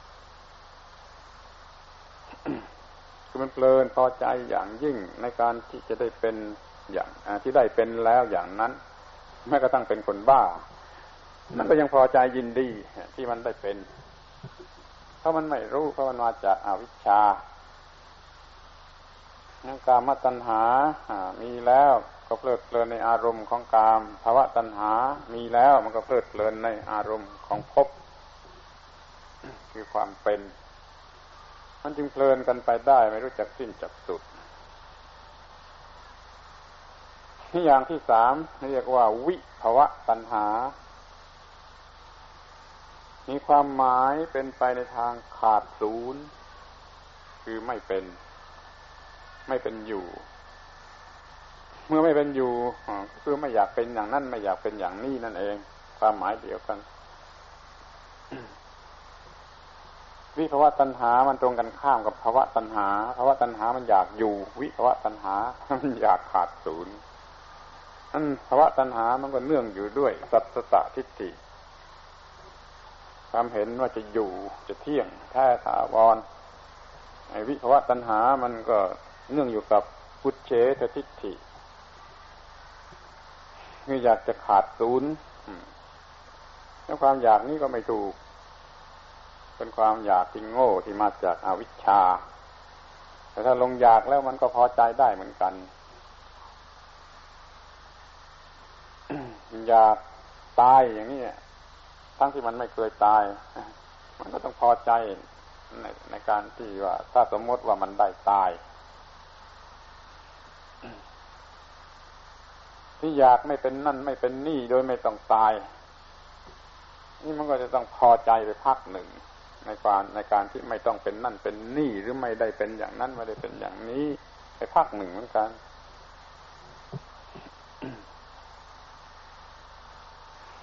[SPEAKER 1] คือมันเพลินพอใจอย่างยิ่งในการที่จะได้เป็นอย่างที่ได้เป็นแล้วอย่างนั้นแม้กระทั่งเป็นคนบ้ามันก็ยังพอใจยินดีที่มันได้เป็นเพราะมันไม่รู้เพราะมันมาจากอวิชชานั่นกามตัณหามีแล้วก็เพลิดเพลินในอารมณ์ของกามภวตัณหามีแล้วมันก็เพลิดเพลินในอารมณ์ของภพคือความเป็นมันจึงเพลินกันไปได้ไม่รู้จักสิ้นจักสุดนี่อย่างที่สามเรียกว่าวิภวตัณหามีความหมายเป็นไปในทางขาดศูนย์คือไม่เป็นไม่เป็นอยู่เมื่อไม่เป็นอยู่คือไม่อยากเป็นอย่างนั้นไม่อยากเป็นอย่างนี้นั่นเองความหมายเดียวกันวิภวตัณหามันตรงกันข้ามกับภวตัณหาภวตัณหามันอยากอยู่วิภวตัณหามันอยากขาดศูนย์นั่นภวตัณหามันก็เนื่องอยู่ด้วยสัตตตทิฏฐิความเห็นว่าจะอยู่จะเที่ยงแท้ถาวรไอ้วิภวตัณหามันก็เนื่องอยู่กับพุทเฉททิฏฐิคืออยากจะขาดศูนย์แล้วความอยากนี้ก็ไม่ถูกเป็นความอยากที่โง่ที่มาจากอวิชชาแต่ถ้าลงอยากแล้วมันก็พอใจได้เหมือนกันอยากตายอย่างนี้ทั้งที่มันไม่เคยตายมันก็ต้องพอใจในในการที่ว่าถ้าสมมติว่ามันได้ตายที่อยากไม่เป็นนั่นไม่เป็นนี่โดยไม่ต้องตายนี่มันก็จะต้องพอใจไปพักหนึ่งในการในการที่ไม่ต้องเป็นนั่นเป็นนี่หรือไม่ได้เป็นอย่างนั้นไม่ได้เป็นอย่างนี้ไปพักหนึ่งเหมือนกัน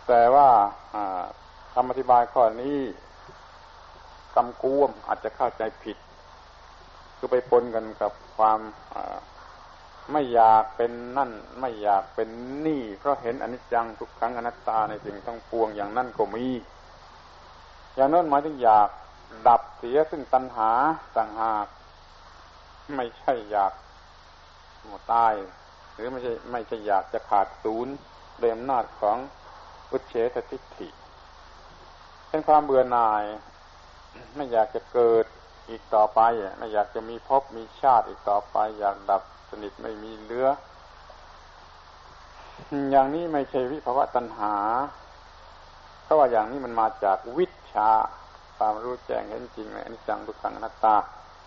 [SPEAKER 1] แต่ว่าคำอธิบายข้อนี้กำกวมอาจจะเข้าใจผิดคือไปปนกันกับความไม่อยากเป็นนั่นไม่อยากเป็นนี่เพราะเห็นอนิจจังทุกขังอนัตตาในสิ่งทั้งปวงอย่างนั้นก็มีอย่างนั้นหมายถึงอยากดับเสียซึ่งตัณหาต่างหากไม่ใช่อยากหมดตายหรือไม่ใช่ไม่ใช่อยากจะขาดศูนย์โดยอำนาจของอุเฉททิฏฐิเป็นความเบื่อหน่ายไม่อยากจะเกิดอีกต่อไปไม่อยากจะมีภพมีชาติอีกต่อไปอยากดับสนิทไม่มีเหลืออย่างนี้ไม่ใช่วิภวตัณหาเพราะว่าอย่างนี้มันมาจากวิชชาความรู้แจ้งเห็นจริงในอนิจจังทุกขังอนัตตา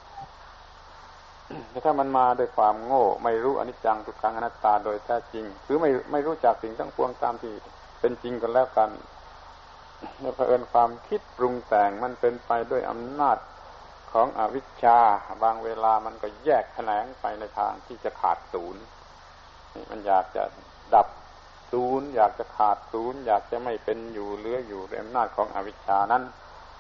[SPEAKER 1] แต่ถ้ามันมาด้วยความโง่ไม่รู้อนิจจังทุกขังอนัตตาโดยแท้จริงหรือไม่ไม่รู้จักสิ่งทั้งปวงตามที่เป็นจริงกันแล้วกันแล้วเผอิญความคิดปรุงแต่งมันเป็นไปด้วยอำนาจของอวิชชาบางเวลามันก็แยกแขนงไปในทางที่จะขาดศูนย์มันอยากจะดับศูนย์อยากจะขาดศูนย์อยากจะไม่เป็นอยู่เหลืออยู่ด้วยอำนาจของอวิชชานั้น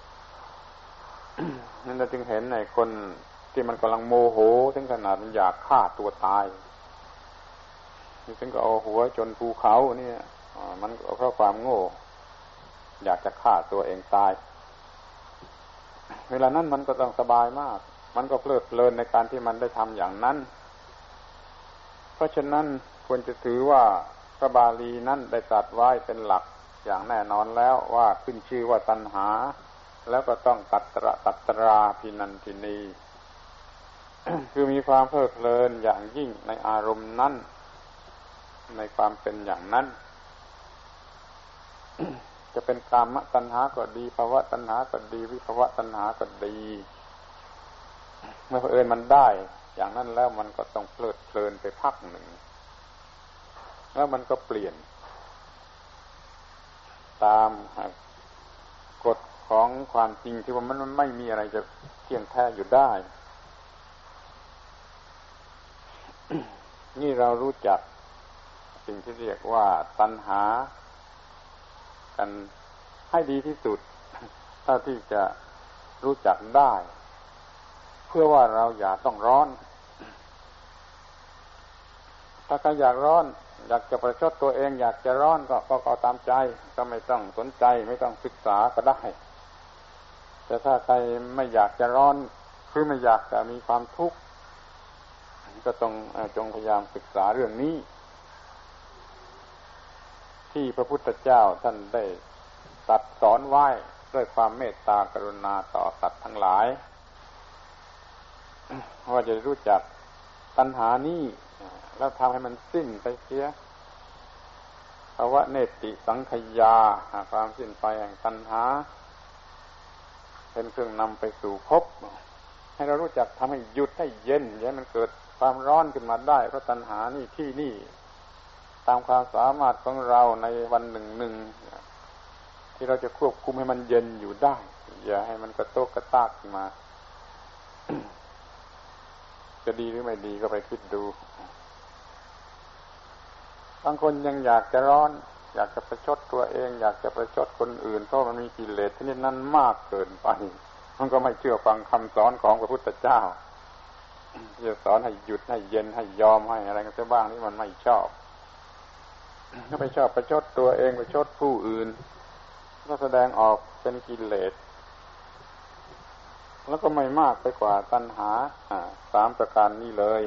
[SPEAKER 1] นั่นเราจึงเห็นในคนที่มันกำลังโมโหถึงขนาดมันอยากฆ่าตัวตายนี่ถึงก็เอาหัวจนภูเขาเนี่ยมันเพราะความโง่อยากจะฆ่าตัวเองตายเวลานั้นมันก็ต้องสบายมากมันก็เพลิดเพลินในการที่มันได้ทำอย่างนั้นเพราะฉะนั้นควรจะถือว่าพระบาลีนั้นได้ตรัสไว้เป็นหลักอย่างแน่นอนแล้วว่าขึ้นชื่อว่าตัณหาแล้วก็ต้องตัตระตัตราภินันทินี คือมีความเพลิดเพลินอย่างยิ่งในอารมณ์นั้นในความเป็นอย่างนั้น จะเป็นกามตัณหาก็ดีภวตัณหาก็ดีวิภวตัณหาก็ดีเมื่อเผอิญมันได้อย่างนั้นแล้วมันก็ต้องเพลิดเพลินไปพักหนึ่งแล้วมันก็เปลี่ยนตามกฎของความจริงที่ว่ามันไม่มีอะไรจะเที่ยงแท้อยู่ได้ นี่เรารู้จักสิ่งที่เรียกว่าตัณหากันให้ดีที่สุดเท่าที่จะรู้จักได้เพื่อว่าเราอย่าต้องร้อนถ้าใครอยากร้อนอยากจะประชดตัวเองอยากจะร้อนก็ก็เอาตามใจก็ไม่ต้องสนใจไม่ต้องศึกษาก็ได้แต่ถ้าใครไม่อยากจะร้อนคือไม่อยากจะมีความทุกข์ก็ต้องจงพยายามศึกษาเรื่องนี้ที่พระพุทธเจ้าท่านได้ตรัสสอนไว้ด้วยความเมตตากรุณาต่อสัตว์ทั้งหลายว่าจะรู้จักตัณหานี้แล้วทำให้มันสิ้นไปเสียภาวะเนติสังขยาความสิ้นไปแห่งตัณหาเป็นเครื่องนำไปสู่ภพให้เรารู้จักทำให้หยุดให้เย็นอย่าให้มันเกิดความร้อนขึ้นมาได้เพราะตัณหานี่ที่นี่ตามความสามารถของเราในวันหนึ่งหนึ่งที่เราจะควบคุมให้มันเย็นอยู่ได้อย่าให้มันกระโตกกระตากขึ้นมา จะดีหรือไม่ดีก็ไปคิดดูบางคนยังอยากจะร้อนอยากจะประชดตัวเองอยากจะประชดคนอื่นเพราะมันมีกิเลสชนิดนั้นมากเกินไปมันก็ไม่เชื่อฟังคำสอนของพระพุทธเจ้าจะสอนให้หยุดให้เย็นให้ยอมให้อะไรกันซะบ้างนี่มันไม่ชอบถ้าไปชอบประชดตัวเองประชดผู้อื่นก็แสดงออกเป็นกิเลสแล้วก็ไม่มากไปกว่าตัณหาสามประการนี้เลย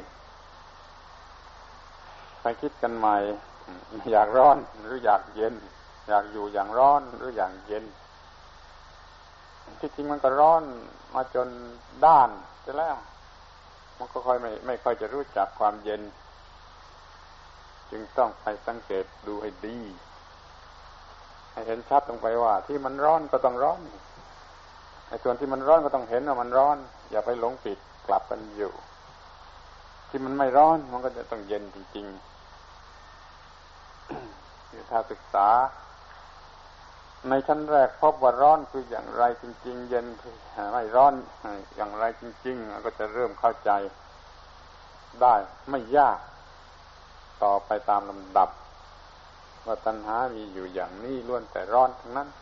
[SPEAKER 1] ไปคิดกันใหม่อยากร้อนหรืออยากเย็นอยากอยู่อย่างร้อนหรืออย่างเย็นที่จริงมันก็ร้อนมาจนด้านไปแล้วมันก็ค่อยไม่ไม่ค่อยจะรู้จักความเย็นจึงต้องไปสังเกตดูให้ดีให้เห็นชัดลงไปว่าที่มันร้อนก็ต้องร้อนไอ้ส่วนที่มันร้อนก็ต้องเห็นว่ามันร้อนอย่าไปหลงผิดกลับกันอยู่ที่มันไม่ร้อนมันก็จะต้องเย็นจริงๆถ้าศึกษาในชั้นแรกพบว่าร้อนคืออย่างไรจริงๆเย็นไม่ร้อนอย่างไรจริงๆก็จะเริ่มเข้าใจได้ไม่ยากต่อไปตามลำดับว่าตัณหามีอยู่อย่างนี้ล้วนแต่ร้อนทั้งนั้น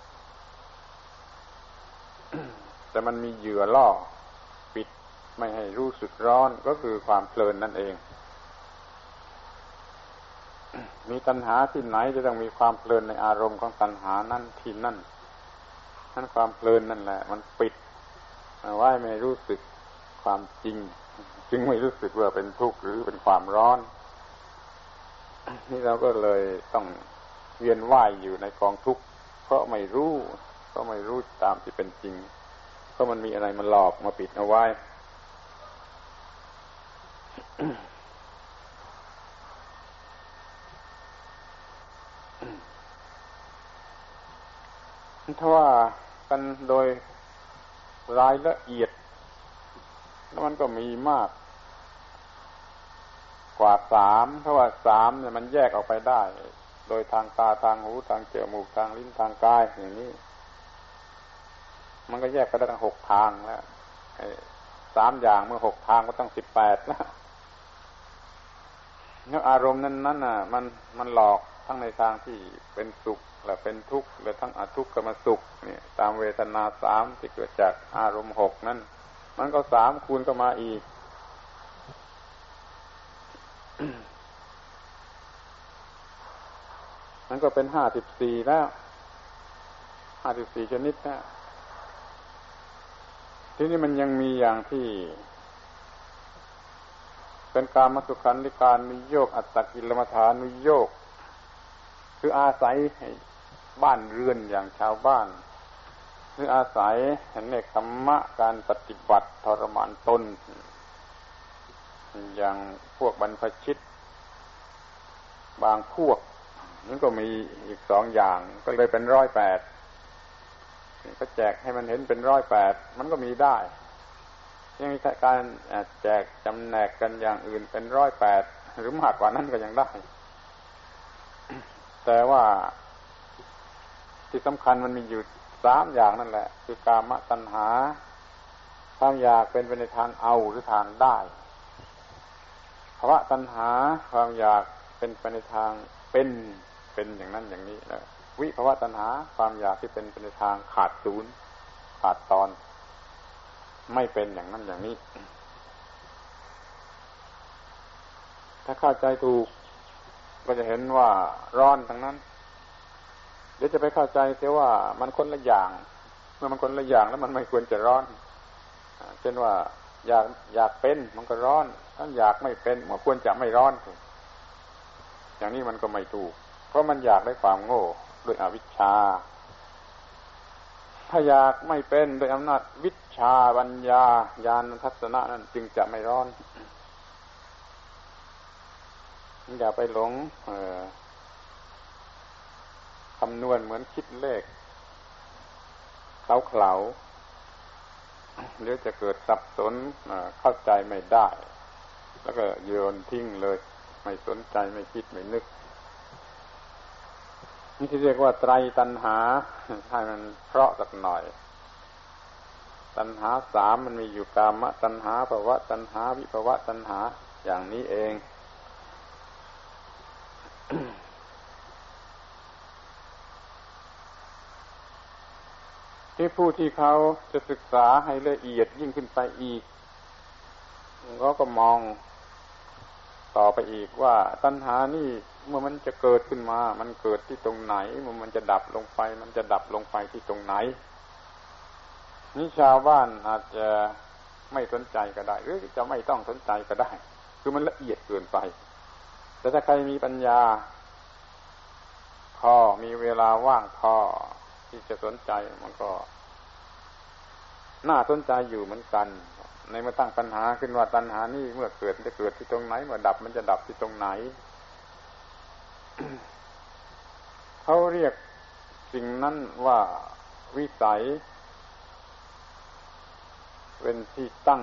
[SPEAKER 1] แต่มันมีเหยื่อล่อปิดไม่ให้รู้สึกร้อนก็คือความเพลินนั่นเองมีตัณหาที่ไหนจะต้องมีความเพลินในอารมณ์ของตัณหานั่นที่นั่นนั่นความเพลินนั่นแหละมันปิดเอาไว้ไม่รู้สึกความจริงจึงไม่รู้สึกว่าเป็นทุกข์หรือเป็นความร้อนนี่เราก็เลยต้องเวียนว่ายอยู่ในกองทุกข์เพราะไม่รู้เพราะไม่รู้ตามที่เป็นจริงเพราะมันมีอะไรมาหลอกมาปิดเอาไว้ถ้าว่ากันโดยรายละเอียดแล้วมันก็มีมากกว่าสามเพราะว่าสามเนี่ยมันแยกออกไปได้โดยทางตาทางหูทางจมูกทางลิ้นทางกายอย่างนี้มันก็แยกไปได้ทั้งหกทางแล้วสามอย่างเมื่อหกทางก็ต้องสิบแปดแล้วแล้วอารมณ์นั้นๆน่ะมันมันหลอกทั้งในทางที่เป็นสุขและเป็นทุกข์และทั้งอทุกขมสุขเนี่ยตามเวทนาสามที่เกิดจากอารมณ์หกนั้นมันก็สามคูณเข้ามาอีก มันก็เป็นห้าสิบสี่แล้วห้าสิบสี่ชนิดนะทีนี้มันยังมีอย่างที่เป็นกามสุขันธิการนุโยคอัตตกิลมัฏฐานุโยคคืออาศัยบ้านเรือนอย่างชาวบ้านคืออาศัยเนกขัมมะการปฏิบัติทรมานตนอย่างพวกบรรพชิตบางพวกนั่นก็มีอีกสองอย่างก็เลยเป็นร้อยแปดก็แจกให้มันเห็นเป็นร้อยแปดมันก็มีได้ยังมีการแจกจำแนกกันอย่างอื่นเป็นร้อยแปดหรือมากกว่านั้นก็ยังได้แต่ว่าที่สำคัญมันมีอยู่สามอย่างนั่นแหละคือกามตัณหาความอยากเป็นไปในทางเอาหรือทางได้ภวตัณหาความอยากเป็นไปในทางเป็นเป็นอย่างนั้นอย่างนี้แล้ววิภวตัณหาความอยากที่เป็นไปในทางขาดศูนย์ขาดตอนไม่เป็นอย่างนั้นอย่างนี้ถ้าเข้าใจถูกก็จะเห็นว่าร้อนทั้งนั้นเดี๋ยวจะไปเข้าใจเสียว่ามันคนละอย่างเมื่อมันคนละอย่างแล้วมันไม่ควรจะร้อนเช่นว่าอยากอยากเป็นมันก็ร้อนถ้าอยากไม่เป็นมันควรจะไม่ร้อนอย่างนี้มันก็ไม่ถูกเพราะมันอยากได้ความโง่ด้วยอวิชชาถ้าอยากไม่เป็นโดยอำนาจวิชชาปัญญาญาณทัศนะนั้นจึงจะไม่ร้อนอย่าไปหลงเอ่อคำนวณเหมือนคิดเลขเคลาๆเดี๋ยวจะเกิดสับสนเข้าใจไม่ได้แล้วก็โยนทิ้งเลยไม่สนใจไม่คิดไม่นึกนี่ที่เรียกว่าไตรตัณหาให้มันเพราะสักหน่อยตัณหาสามมันมีอยู่กามตัณหาภวตัณหาวิภวตัณหาอย่างนี้เองที่ผู้ที่เขาจะศึกษาให้ละเอียดยิ่งขึ้นไปอีกเขาก็มองต่อไปอีกว่าตัณหานี่เมื่อมันจะเกิดขึ้นมามันเกิดที่ตรงไหนเมื่อมันจะดับลงไปมันจะดับลงไปที่ตรงไหนนี่ชาวบ้านอาจจะไม่สนใจก็ได้หรือจะไม่ต้องสนใจก็ได้คือมันละเอียดเกินไปแต่ถ้าใครมีปัญญาพอมีเวลาว่างพอที่จะสนใจมันก็น่าสนใจอยู่เหมือนกันในเมื่อตั้งปัญหาขึ้นว่าตัณหานี่เมื่อเกิดมันจะเกิดที่ตรงไหนเมื่อดับมันจะดับที่ตรงไหน เขาเรียกสิ่งนั้นว่าวิสัยเป็นที่ตั้ง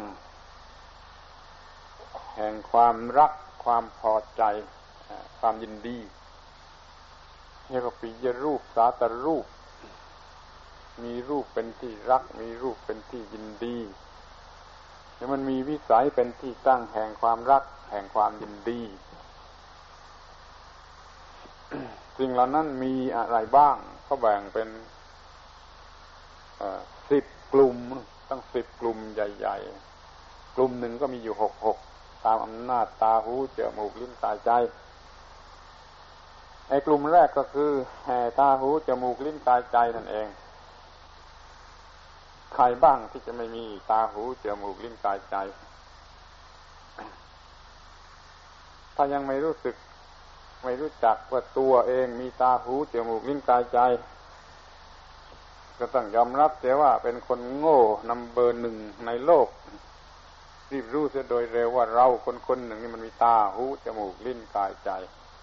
[SPEAKER 1] แห่งความรักความพอใจความยินดีเรียกว่าปิยรูปสาตรูปมีรูปเป็นที่รักมีรูปเป็นที่ยินดีแล้วมันมีวิสัยเป็นที่ตั้งแห่งความรักแห่งความยินดีสิ่งเหล่านั้นมีอะไรบ้างเขาแบ่งเป็นสิบกลุ่มตั้งสิบกลุ่มใหญ่ๆกลุ่มหนึ่งก็มีอยู่หกหกตามอำนาจตาหูจมูกลิ้นกายใจไอ้กลุ่มแรกก็คือแห่ตาหูจมูกลิ้นกายใจนั่นเองใครบ้างที่จะไม่มีตาหูจมูกลิ้นกายใจถ้ายังไม่รู้สึกไม่รู้จักว่าตัวเองมีตาหูจมูกลิ้นกายใจก็ต้องยอมรับเสียว่าเป็นคนโง่นัมเบอร์หนึ่งในโลกรีบรู้เสียโดยเร็วว่าเราคนคนหนึ่งนี่มันมีตาหูจมูกลิ้นกายใจ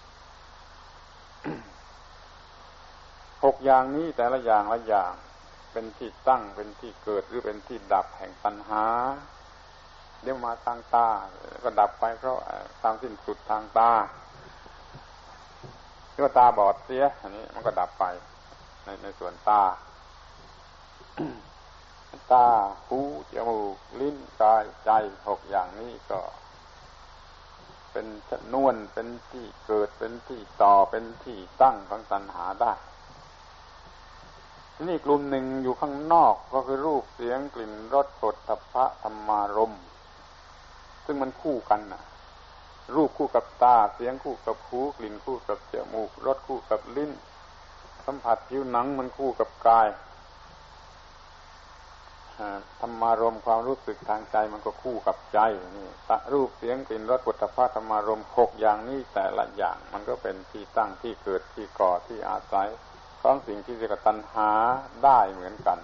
[SPEAKER 1] หกอย่างนี้แต่ละอย่างละอย่างเป็นที่ตั้งเป็นที่เกิดหรือเป็นที่ดับแห่งปัญหาเดี๋ยวมาทางตาก็ดับไปเพราะทางสิ้นสุดทางตาที่ว่าตาบอดเสียอันนี้มันก็ดับไปในในส่วนตา ตาหูจมูกลิ้นกายใจหกอย่างนี้ก็เป็นชนวนเป็นที่เกิดเป็นที่ต่อเป็นที่ตั้งของตัณหาได้นี่กลุ่มหนึ่งอยู่ข้างนอกก็คือรูปเสียงกลิ่นรสโผฏฐัพพะธรรมารมณ์ซึ่งมันคู่กันน่ะรูปคู่กับตาเสียงคู่กับหูกลิ่นคู่กับจมูกรสคู่กับลิ้นสัมผัสผิวหนังมันคู่กับกายธรรมารมณ์ความรู้สึกทางใจมันก็คู่กับใจนี่รูปเสียงกลิ่นรสโผฏฐัพพะธรรมารมณ์หกอย่างนี้แต่ละอย่างมันก็เป็นที่ตั้งที่เกิดที่ก่อที่อาศัยของสิ่งที่เรียกว่าตัณหาได้เหมือนกัน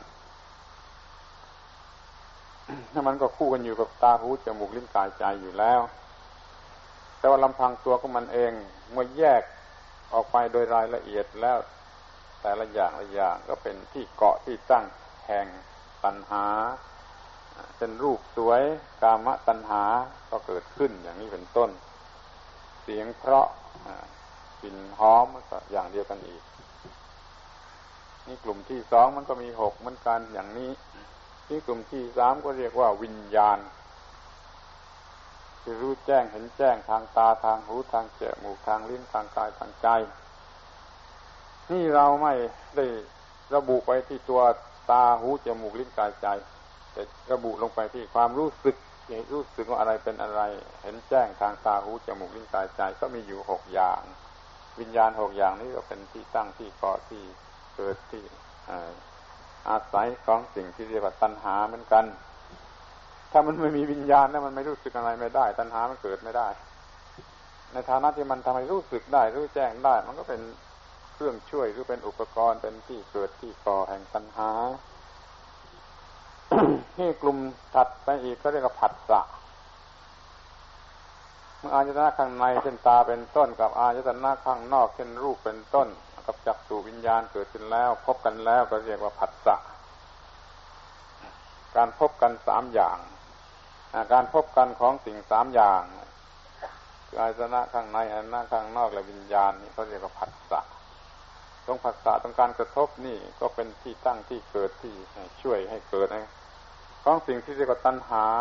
[SPEAKER 1] ถ้ามันก็คู่กันอยู่กับตาหูจมูกลิ้นกายใจอยู่แล้วแต่ว่าลำพังตัวของมันเองเมื่อแยกออกไปโดยรายละเอียดแล้วแต่ละอย่างละอย่างก็เป็นที่เกาะที่ตั้งแห่งตัณหาเป็นรูปสวยกามตัณหาก็เกิดขึ้นอย่างนี้เป็นต้นเสียงเพราะกลิ่นหอมก็อย่างเดียวกันอีกนี่กลุ่มที่สองมันก็มีหกเหมือนกันอย่างนี้นี่กลุ่มที่สามก็เรียกว่าวิญญาณที่รู้แจ้งเห็นแจ้งทางตาทางหูทางจมูกทางลิ้นทางกายทางใจนี่เราไม่ได้ระบุไปที่ตัวตาหูจมูกลิ้นกายใจแต่ระบุลงไปที่ความรู้สึกรู้สึกว่าอะไรเป็นอะไรเห็นแจ้งทางตาหูจมูกลิ้นกายใจก็มีอยู่หกอย่างวิญญาณหกอย่างนี้ก็เป็นที่ตั้งที่ก่อที่เกิดที่อาศัยของสิ่งที่เรียกว่าตัณหาเหมือนกันถ้ามันไม่มีวิญญาณแล้วมันไม่รู้สึกอะไรไม่ได้ตัณหามันเกิดไม่ได้ในฐานะที่มันทำให้รู้สึกได้รู้แจ้งได้มันก็เป็นเครื่องช่วยหรือเป็นอุปกรณ์เป็นที่เกิดที่ก่อแห่งตัณหา ที่กลุ่มถัดไปอีกก็เรียกว่าผัสสะเมื่ออายตนะข้างในเช่นตาเป็นต้นกับอายตนะข้างนอกเช่นรูปเป็นต้นกับจักษุวิญญาณเกิดขึ้นแล้วพบกันแล้วก็เรียกว่าผัสสะการพบกันสามอย่างการพบกันของสิ่งสามอย่างคืออายตนะข้างในอายตนะข้างนอกและวิญญาณนี่เขาเรียกว่าผัสสะตรงผัสสะตรงการกระทบนี่ก็เป็นที่ตั้งที่เกิดที่ช่วยให้เกิดของสิ่งที่เรียกว่าตัณหา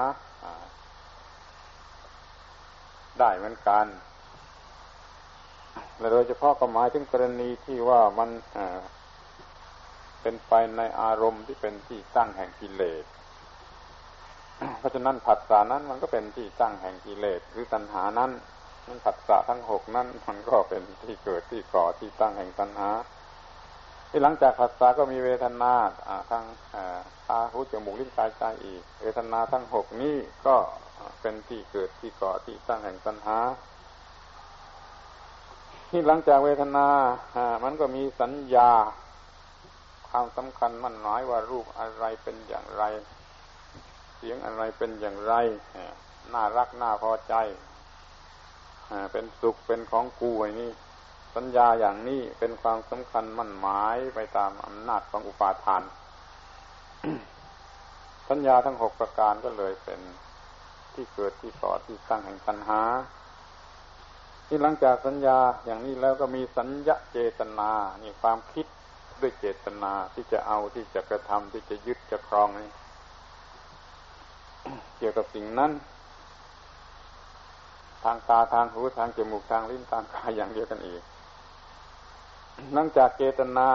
[SPEAKER 1] ได้เหมือนกันและโดยเฉพาะก็หมายถึงกรณีที่ว่ามันเป็นไปในอารมณ์ที่เป็นที่ตั้งแห่งกิเลสเพราะฉะนั้นผัสสะนั้นมันก็เป็นที่ตั้งแห่งกิเลสหรือตัณหานั้นนั้นผัสสะทั้งหกนั้นมันก็เป็นที่เกิดที่ก่อที่ตั้งแห่งตัณหาที่หลังจากผัสสะก็มีเวทนาทั้งตาหูจมูกลิ้นกายใจอีกเวทนาทั้งหกนี้ก็เป็นที่เกิดที่ก่อที่ตั้งแห่งตัณหาที่หลังจากเวทนามันก็มีสัญญาความสำคัญมั่นหมายว่ารูปอะไรเป็นอย่างไรเสียงอะไรเป็นอย่างไรน่ารักน่าพอใจเป็นสุขเป็นของกูไอ้นี่สัญญาอย่างนี้เป็นความสำคัญมั่นหมายไปตามอำนาจของอุปาทาน สัญญาทั้งหกประการก็เลยเป็นที่เกิดที่ก่อที่ตั้งแห่งตัณหาที่หลังจากสัญญาอย่างนี้แล้วก็มีสัญญาเจตนานี่ความคิดด้วยเจตนาที่จะเอาที่จะกระทำที่จะยึดจะครองนี่เกี่ยวกับสิ่งนั้นทางตาทางหูทางจมูกทางลิ้นทางกายอย่างเดียวกันอีกหลังจากเจตนา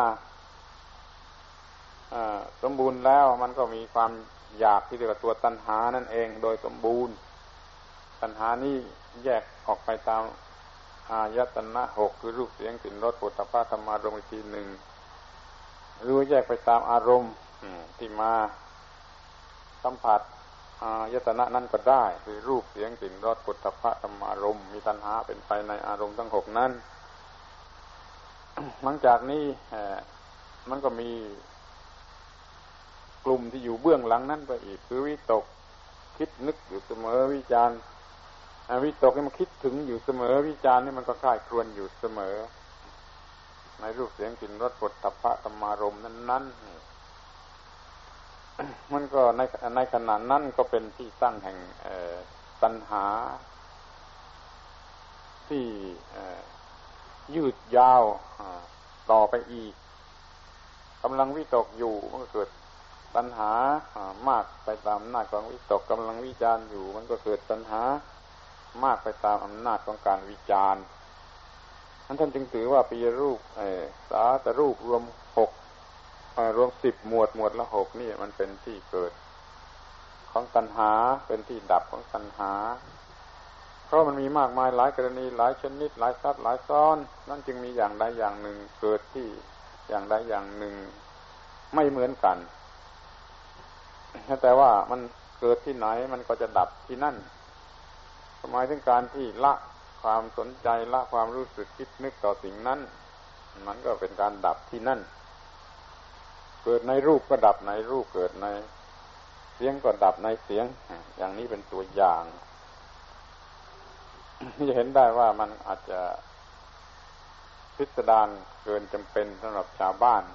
[SPEAKER 1] สมบูรณ์แล้วมันก็มีความอยากที่เรียกว่าตัวตัณหานั่นเองโดยสมบูรณ์ตัณหานี้แยกออกไปตามอายตนะหกคือรูปเสียงกลิ่นรสโผฏฐัพพะธรรมารมณ์อีกทีหนึ่งหรือแยกไปตามอารมณ์ที่มาสัมผัสอายตนะนั้นก็ได้คือรูปเสียงกลิ่นรสโผฏฐัพพะธรรมารมณ์มีตัณหาเป็นไปในอารมณ์ทั้งหกนั้นหลังจากนี้มันก็มีกลุ่มที่อยู่เบื้องหลังนั้นไปอีกคือวิตกคิดนึกอยู่เสมอวิจารณ์วิตกนี่มันคิดถึงอยู่เสมอวิจารณ์นี่มันก็คลายครวญอยู่เสมอในรูปเสียงกลิ่นรสโผฏฐัพพะธรรมารมณ์นั้นๆมันก็ในในขณะนั้นก็เป็นที่ตั้งแห่งตัณหาที่ยืดยาวต่อไปอีกกำลังวิตกอยู่มันก็เกิดตัณหามากไปตามอำนาจของวิตกกำลังวิจารณ์อยู่มันก็เกิดตัณหามากไปตามอำนาจของการวิจารณ์นั้นท่านจึงถือว่าปิยรูปสาตรูปรวมหกรวมสิบหมวดหมวดละหกนี่มันเป็นที่เกิดของตัณหาเป็นที่ดับของตัณหาเพราะมันมีมากมายหลายกรณีหลายชนิดหลายซับหลายซ้อนนั่นจึงมีอย่างใดอย่างหนึ่งเกิดที่อย่างใดอย่างหนึ่งไม่เหมือนกันแต่ว่ามันเกิดที่ไหนมันก็จะดับที่นั่นหมายถึงการที่ละความสนใจละความรู้สึกคิดนึกต่อสิ่งนั้นมันก็เป็นการดับที่นั่นเกิดในรูปก็ดับในรูปเกิดในเสียงก็ดับในเสียงอย่างนี้เป็นตัวอย่างที่จะเห็นได้ว่ามันอาจจะพิสดารเกินจำเป็นสำหรับชาวบ้าน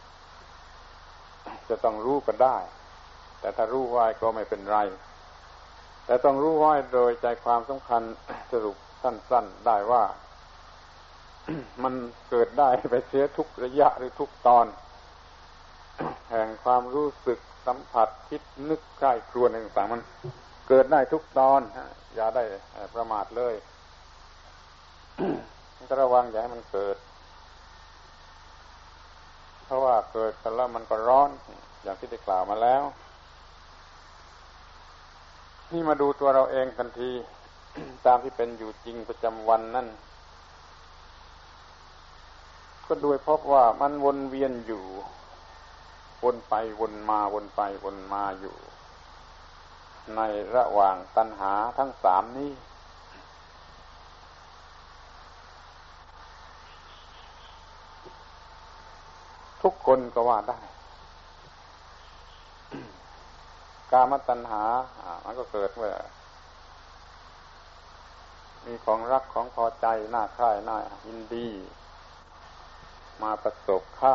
[SPEAKER 1] จะต้องรู้ก็ได้แต่ถ้ารู้ไว้ก็ไม่เป็นไรแต่ต้องรู้ไว้โดยใจความสำคัญสรุปสั้นๆได้ว่า มันเกิดได้ไปเสียทุกระยะหรือทุกตอน แห่งความรู้สึกสัมผัสคิดนึกใกล้ครวญต่างๆมันเกิดได้ทุกตอนอย่าได้ประมาทเลยต้องระวังอย่าให้มันเกิดเพราะว่าเกิดแล้วมันก็ร้อนอย่างที่ได้กล่าวมาแล้วนี่มาดูตัวเราเองทันที ตามที่เป็นอยู่จริงประจำวันนั่นก็โดยพบว่ามันวนเวียนอยู่วนไปวนมาวนไปวนมาอยู่ในระหว่างตัณหาทั้งสามนี้ทุกคนก็ว่าได้ กามตัณหามันก็เกิดเมื่อมีของรักของพอใจน่าใคร่น่ายินดีมาประสบเข้า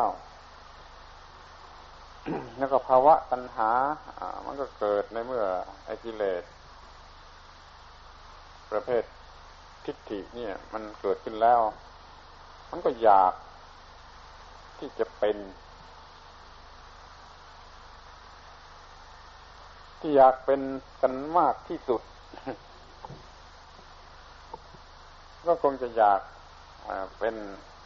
[SPEAKER 1] แล้วก็ภาวะตัณหามันก็เกิดในเมื่อไอ้กิเลสประเภททิฏฐิเนี่ยมันเกิดขึ้นแล้วมันก็อยากที่จะเป็นที่อยากเป็นกันมากที่สุด ก็คงจะอยากเป็น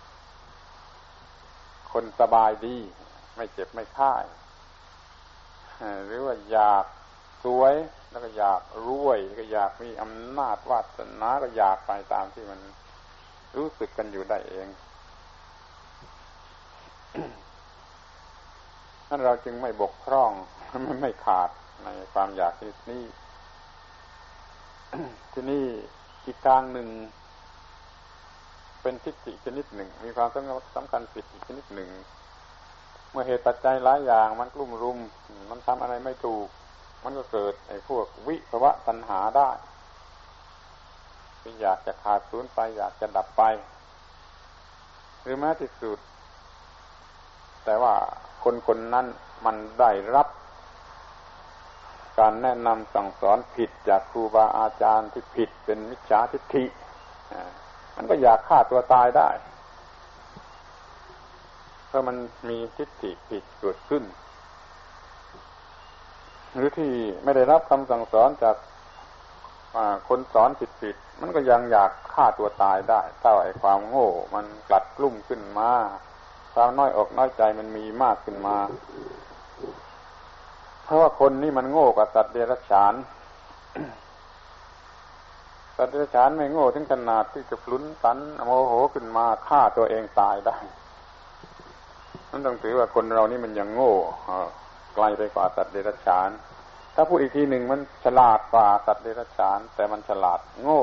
[SPEAKER 1] คนสบายดีไม่เจ็บไม่ไข้หรือว่าอยากสวยแล้วก็อยากรวยก็อยากมีอำนาจวาสนาก็อยากไปตามที่มันรู้สึกกันอยู่ได้เอง นั่นเราจึงไม่บกพร่องไม่ขาดในความอยากนี้ ที่นี่อีกทางหนึ่งเป็นทิฏฐิชนิดหนึ่งมีความสำคัญผิดอีกชนิดหนึ่งเมื่อเหตุปัจจัยหลายอย่างมันกลุ่มรุมมันทำอะไรไม่ถูกมันก็เกิดไอ้พวกวิภวะตัณหาได้ที่อยากจะขาดสูญไปอยากจะดับไปหรือแม้ที่สุดแต่ว่าคนคนนั้นมันได้รับการแนะนำสั่งสอนผิดจากครูบาอาจารย์ที่ผิดเป็นมิจฉาทิฏฐิมันก็อยากฆ่าตัวตายได้เพราะมันมีทิฏฐิผิดเกิดขึ้นหรือที่ไม่ได้รับคำสั่งสอนจากคนสอนผิดๆมันก็ยังอยากฆ่าตัวตายได้ถ้าไอ้ความโง่มันกลัดกลุ่มขึ้นมาความน้อยอกน้อยใจมันมีมากขึ้นมาเพราะว่าคนนี่มันโง่กว่าสัตว์เดรัจฉาน สัตว์เดรัจฉานไม่โง่ถึงขนาดที่จะพลุนตันโมโหขึ้นมาฆ่าตัวเองตายได้นั่นต้องถือว่าคนเรานี่มันยังโง่ไกลไปกว่าสัตว์เดรัจฉานถ้าพูดอีกทีหนึ่งมันฉลาดกว่าสัตว์เดรัจฉานแต่มันฉลาดโง่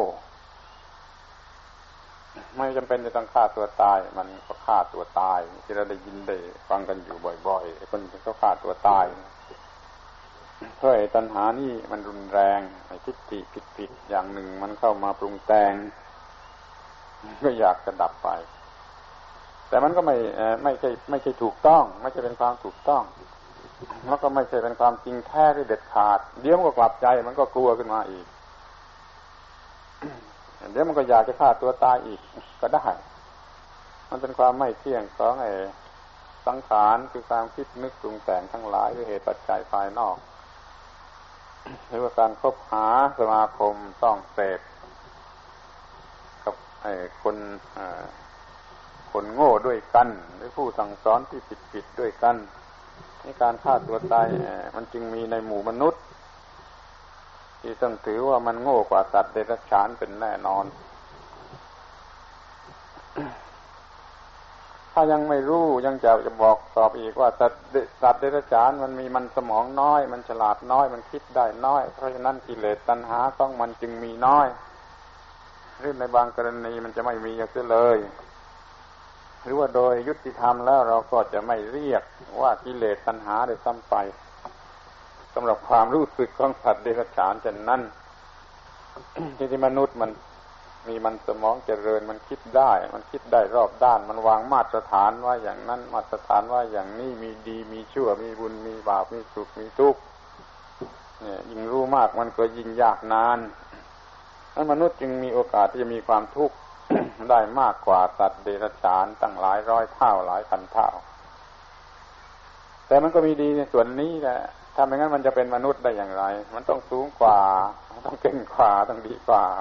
[SPEAKER 1] ไม่จำเป็นจะต้องฆ่าตัวตายมันก็ฆ่าตัวตายที่เราได้ยินได้ฟังกันอยู่บ่อยๆคนที่เขาฆ่าตัวตายเพราะไอ้ตัณหานี่มันรุนแรงไอ้ทิฏฐิผิดๆอย่างหนึ่งมันเข้ามาปรุงแต่งก็อยากจะดับไปแต่มันก็ไม่ไม่ใช่ไม่ใช่ถูกต้องไม่ใช่เป็นความถูกต้องแล้วก็ไม่ใช่เป็นความจริงแท้ที่เด็ดขาดเดี๋ยวมันก็กลับใจมันก็กลัวขึ้นมาอีกเดี๋ยวมันก็อยากจะฆ่าตัวตายอีกก็ได้มันเป็นความไม่เที่ยงของไอ้สังขารคือความคิดนึกปรุงแต่งทั้งหลายด้วยเหตุปัจจัยภายนอกหรือว่าการคบหาสมาคมต้องเสพกับไอ้คนคนโง่ด้วยกันหรือผู้สั่งสอนที่ผิดๆด้วยกันในการฆ่าตัวตายมันจึงมีในหมู่มนุษย์ที่ต้องถือว่ามันโง่กว่าสัตว์เดรัจฉานเป็นแน่นอนถ้ายังไม่รู้ยังจะจะบอกตอบอีกว่าสัตว์สัตว์เดรัจฉานมันมีมันสมองน้อยมันฉลาดน้อยมันคิดได้น้อยเพราะฉะนั้นกิเลสตัณหาของมันจึงมีน้อยหรือในบางกรณีมันจะไม่มีเสียเลยหรือว่าโดยยุติธรรมแล้วเราก็จะไม่เรียกว่ากิเลสตัณหาได้ซ้ำไปสำหรับความรู้สึกของสัตว์เดรัจฉานเช่นนั้น ที่มนุษย์มันมีมันสมองเจริญมันคิดได้มันคิดได้รอบด้านมันวางมาตรฐานว่าอย่างนั้นมาตรฐานว่าอย่างนี้มีดีมีชั่วมีบุญมีบาปมีสุขมีทุกข์เนี่ยยิ่งรู้มากมันก็ยิ่งยากนานนั้นมนุษย์จึงมีโอกาสที่จะมีความทุกข์ ได้มากกว่าสัตว์เดรัจฉานตั้งหลายร้อยเท่าหลายพันเท่าแต่มันก็มีดีในส่วนนี้แหละถ้าไม่งั้นมันจะเป็นมนุษย์ได้อย่างไรมันต้องสูงกว่าต้องเก่งกว่าต้องดีกว่า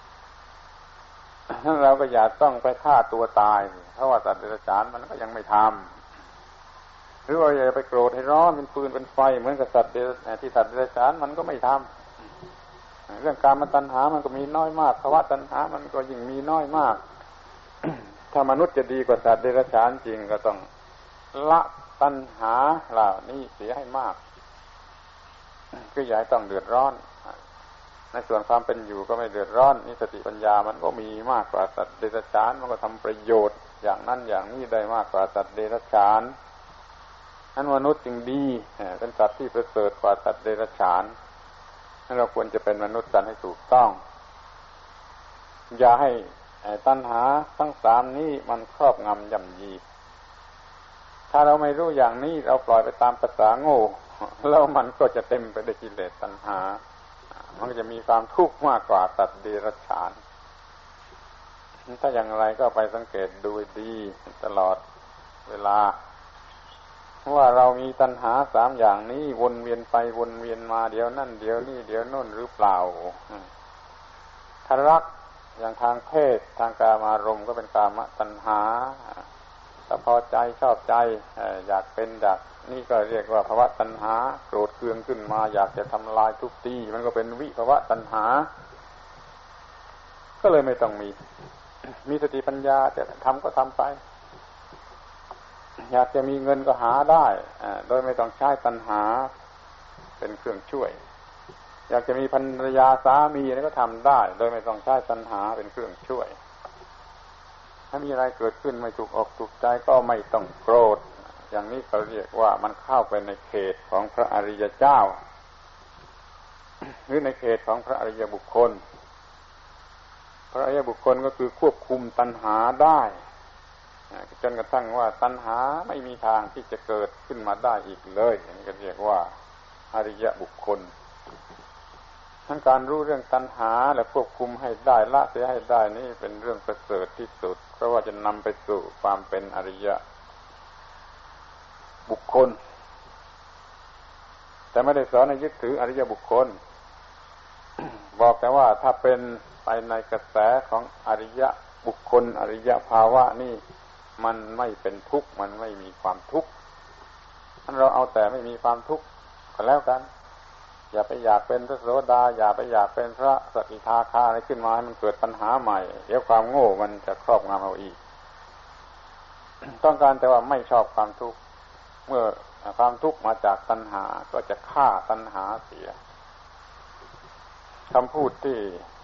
[SPEAKER 1] เราก็อย่าต้องไปฆ่าตัวตายเพราะว่าสัตว์เดรัจฉานมันก็ยังไม่ทำหรือว่าอย่าไปโกรธให้ร้อนเป็นฟืนเป็นไฟเหมือนกับสัตว์ที่สัตว์เดรัจฉานมันก็ไม่ทำเรื่องการมตัณหามันก็มีน้อยมากภาวะตัณหามันก็ยิ่งมีน้อยมาก ถ้ามนุษย์จะดีกว่าสัตว์เดรัจฉานจริงก็ต้องละตัณหาเหล่านี้เสียให้มากก็อย่าให้ต้องเดือดร้อนในส่วนความเป็นอยู่ก็ไม่เดือดร้อนนี่สติปัญญามันก็มีมากกว่าสัตว์เดรัจฉานมันก็ทำประโยชน์อย่างนั้นอย่างนี้ได้มากกว่าสัตว์เดรัจฉานนั้นมนุษย์จึงดีเป็นสัตว์ที่ประเสริฐกว่าสัตว์เดรัจฉานนั้นเราควรจะเป็นมนุษย์กันให้ถูกต้องอย่าให้ตัณหาทั้งสามนี้มันครอบงำย่ำยีถ้าเราไม่รู้อย่างนี้เราปล่อยไปตามภาษาโง่แล้วมันก็จะเต็มไปด้วยกิเลสตัณหามันก็จะมีความทุกข์มากกว่าสัตว์เดรัจฉานถ้าอย่างไรก็ไปสังเกตดูดีตลอดเวลาว่าเรามีตัณหาสามอย่างนี้วนเวียนไปวนเวียนมาเดี๋ยวนั่นเดี๋ยวนี่เดี๋ยวโน่นหรือเปล่าถ้ารักอย่างทางเพศทางกามารมณ์ก็เป็นกามตัณหาถ้าพอใจชอบใจอยากเป็นอยากนี่ก็เรียกว่าภวตัณหาโกรธเคืองขึ้นมาอยากจะทำลายทุบตีมันก็เป็นวิภวตัณหาก็เลยไม่ต้องมีมีสติปัญญาจะทำก็ทำไปอยากจะมีเงินก็หาได้โดยไม่ต้องใช้ตัณหาเป็นเครื่องช่วยอยากจะมีภรรยาสามีนี่ก็ทำได้โดยไม่ต้องใช้ตัณหาเป็นเครื่องช่วยถ้ามีอะไรเกิดขึ้นไม่ถูกอกถูกใจก็ไม่ต้องโกรธอย่างนี้เขาเรียกว่ามันเข้าไปในเขตของพระอริยเจ้าหรือในเขตของพระอริยบุคคลพระอริยบุคคลก็คือควบคุมตัณหาได้จนกระทั่งว่าตัณหาไม่มีทางที่จะเกิดขึ้นมาได้อีกเลยนี่ก็เรียกว่าอริยบุคคลทั้งการรู้เรื่องตัณหาและควบคุมให้ได้ละเสียให้ได้นี่เป็นเรื่องประเสริฐที่สุดเพราะว่าจะนำไปสู่ความเป็นอริยบุคคลแต่ไม่ได้สอนให้ยึดถืออริยบุคคลบอกแต่ว่าถ้าเป็นไปในกระแสของอริยบุคคลอริยภาวะนี่มันไม่เป็นทุกข์มันไม่มีความทุกข์ท่านเราเอาแต่ไม่มีความทุกข์ก็แล้วกันอย่าไปอยากเป็นพระโสดาอย่าไปอยากเป็นพระสกิทาคาอะไรขึ้นมาให้มันเกิดปัญหาใหม่เดี๋ยวความโง่มันจะครอบงำเอาอีก ต้องการแต่ว่าไม่ชอบความทุกข์เมื่อความทุกข์มาจากตัณหาก็จะฆ่าตัณหาเสียคำพูดที่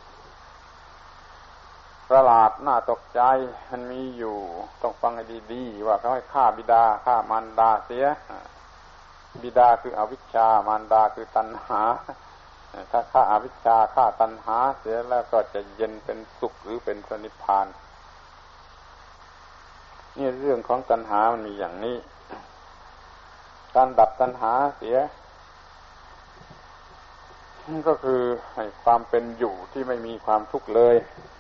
[SPEAKER 1] ประหลาดน่าตกใจมันมีอยู่ต้องฟังให้ดีๆว่าเขาให้ฆ่าบิดาฆ่ามารดาเสียบิดาคืออวิชชามารดาคือตัณหาถ้าฆ่าอวิชชาฆ่าตัณหาเสียแล้วก็จะเย็นเป็นสุขหรือเป็นพระนิพพานนี่เรื่องของตัณหามันมีอย่างนี้การดับตัณหาเสียก็คือให้ความเป็นอยู่ที่ไม่มีความทุกข์เลย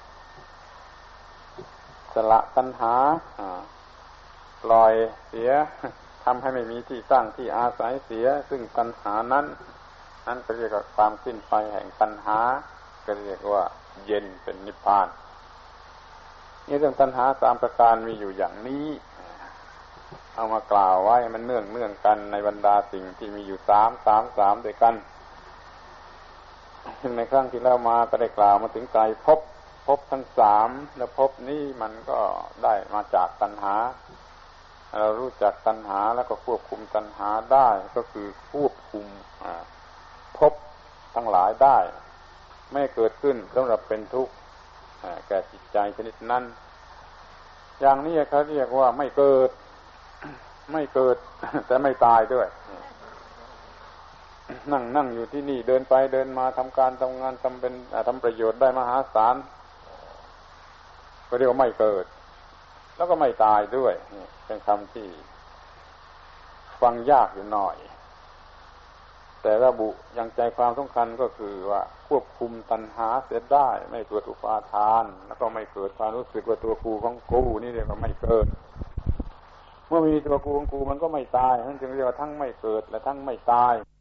[SPEAKER 1] สละตัณหาปล่อยเสียทำให้ไม่มีที่ตั้งที่อาศัยเสียซึ่งตัณหานั้นนั่นก็เรียกว่าความสิ้นไปแห่งตัณหาก็เรียกว่าเย็นเป็นนิพพานนี่เรื่องตัณหาสามประการมีอยู่อย่างนี้เอามากล่าวไว้มันเนื่องเนื่องกันในบรรดาสิ่งที่มีอยู่สามสามสามด้วยกันในครั้งที่แล้วมาก็ได้กล่าวมาถึงไตรภพภพทั้งสามแล้วภพนี้มันก็ได้มาจากตัณหาเรารู้จักตัณหาแล้วก็ควบคุมตัณหาได้ก็คือควบคุมภพทั้งหลายได้ไม่เกิดขึ้นสำหรับเป็นทุกข์แก่จิตใจชนิดนั้นอย่างนี้เขาเรียกว่าไม่เกิดไม่เกิดแต่ไม่ตายด้วยนั่งนั่งอยู่ที่นี่เดินไปเดินมาทำการทำงานทำเป็นทำประโยชน์ได้มหาศาลก็เรียกว่าไม่เกิดแล้วก็ไม่ตายด้วยเป็นคำที่ฟังยากอยู่หน่อยแต่ระบุอย่างใจความสำคัญก็คือว่าควบคุมตัณหาเสียได้ไม่เกิดอุปาทานแล้วก็ไม่เกิดความรู้สึกว่าตัวกูของกูนี่เรียกว่าไม่เกิดเมื่อมีตัวกูของกูมันก็ไม่ตายนั่นจึงเรียกว่าทั้งไม่เกิดและทั้งไม่ตาย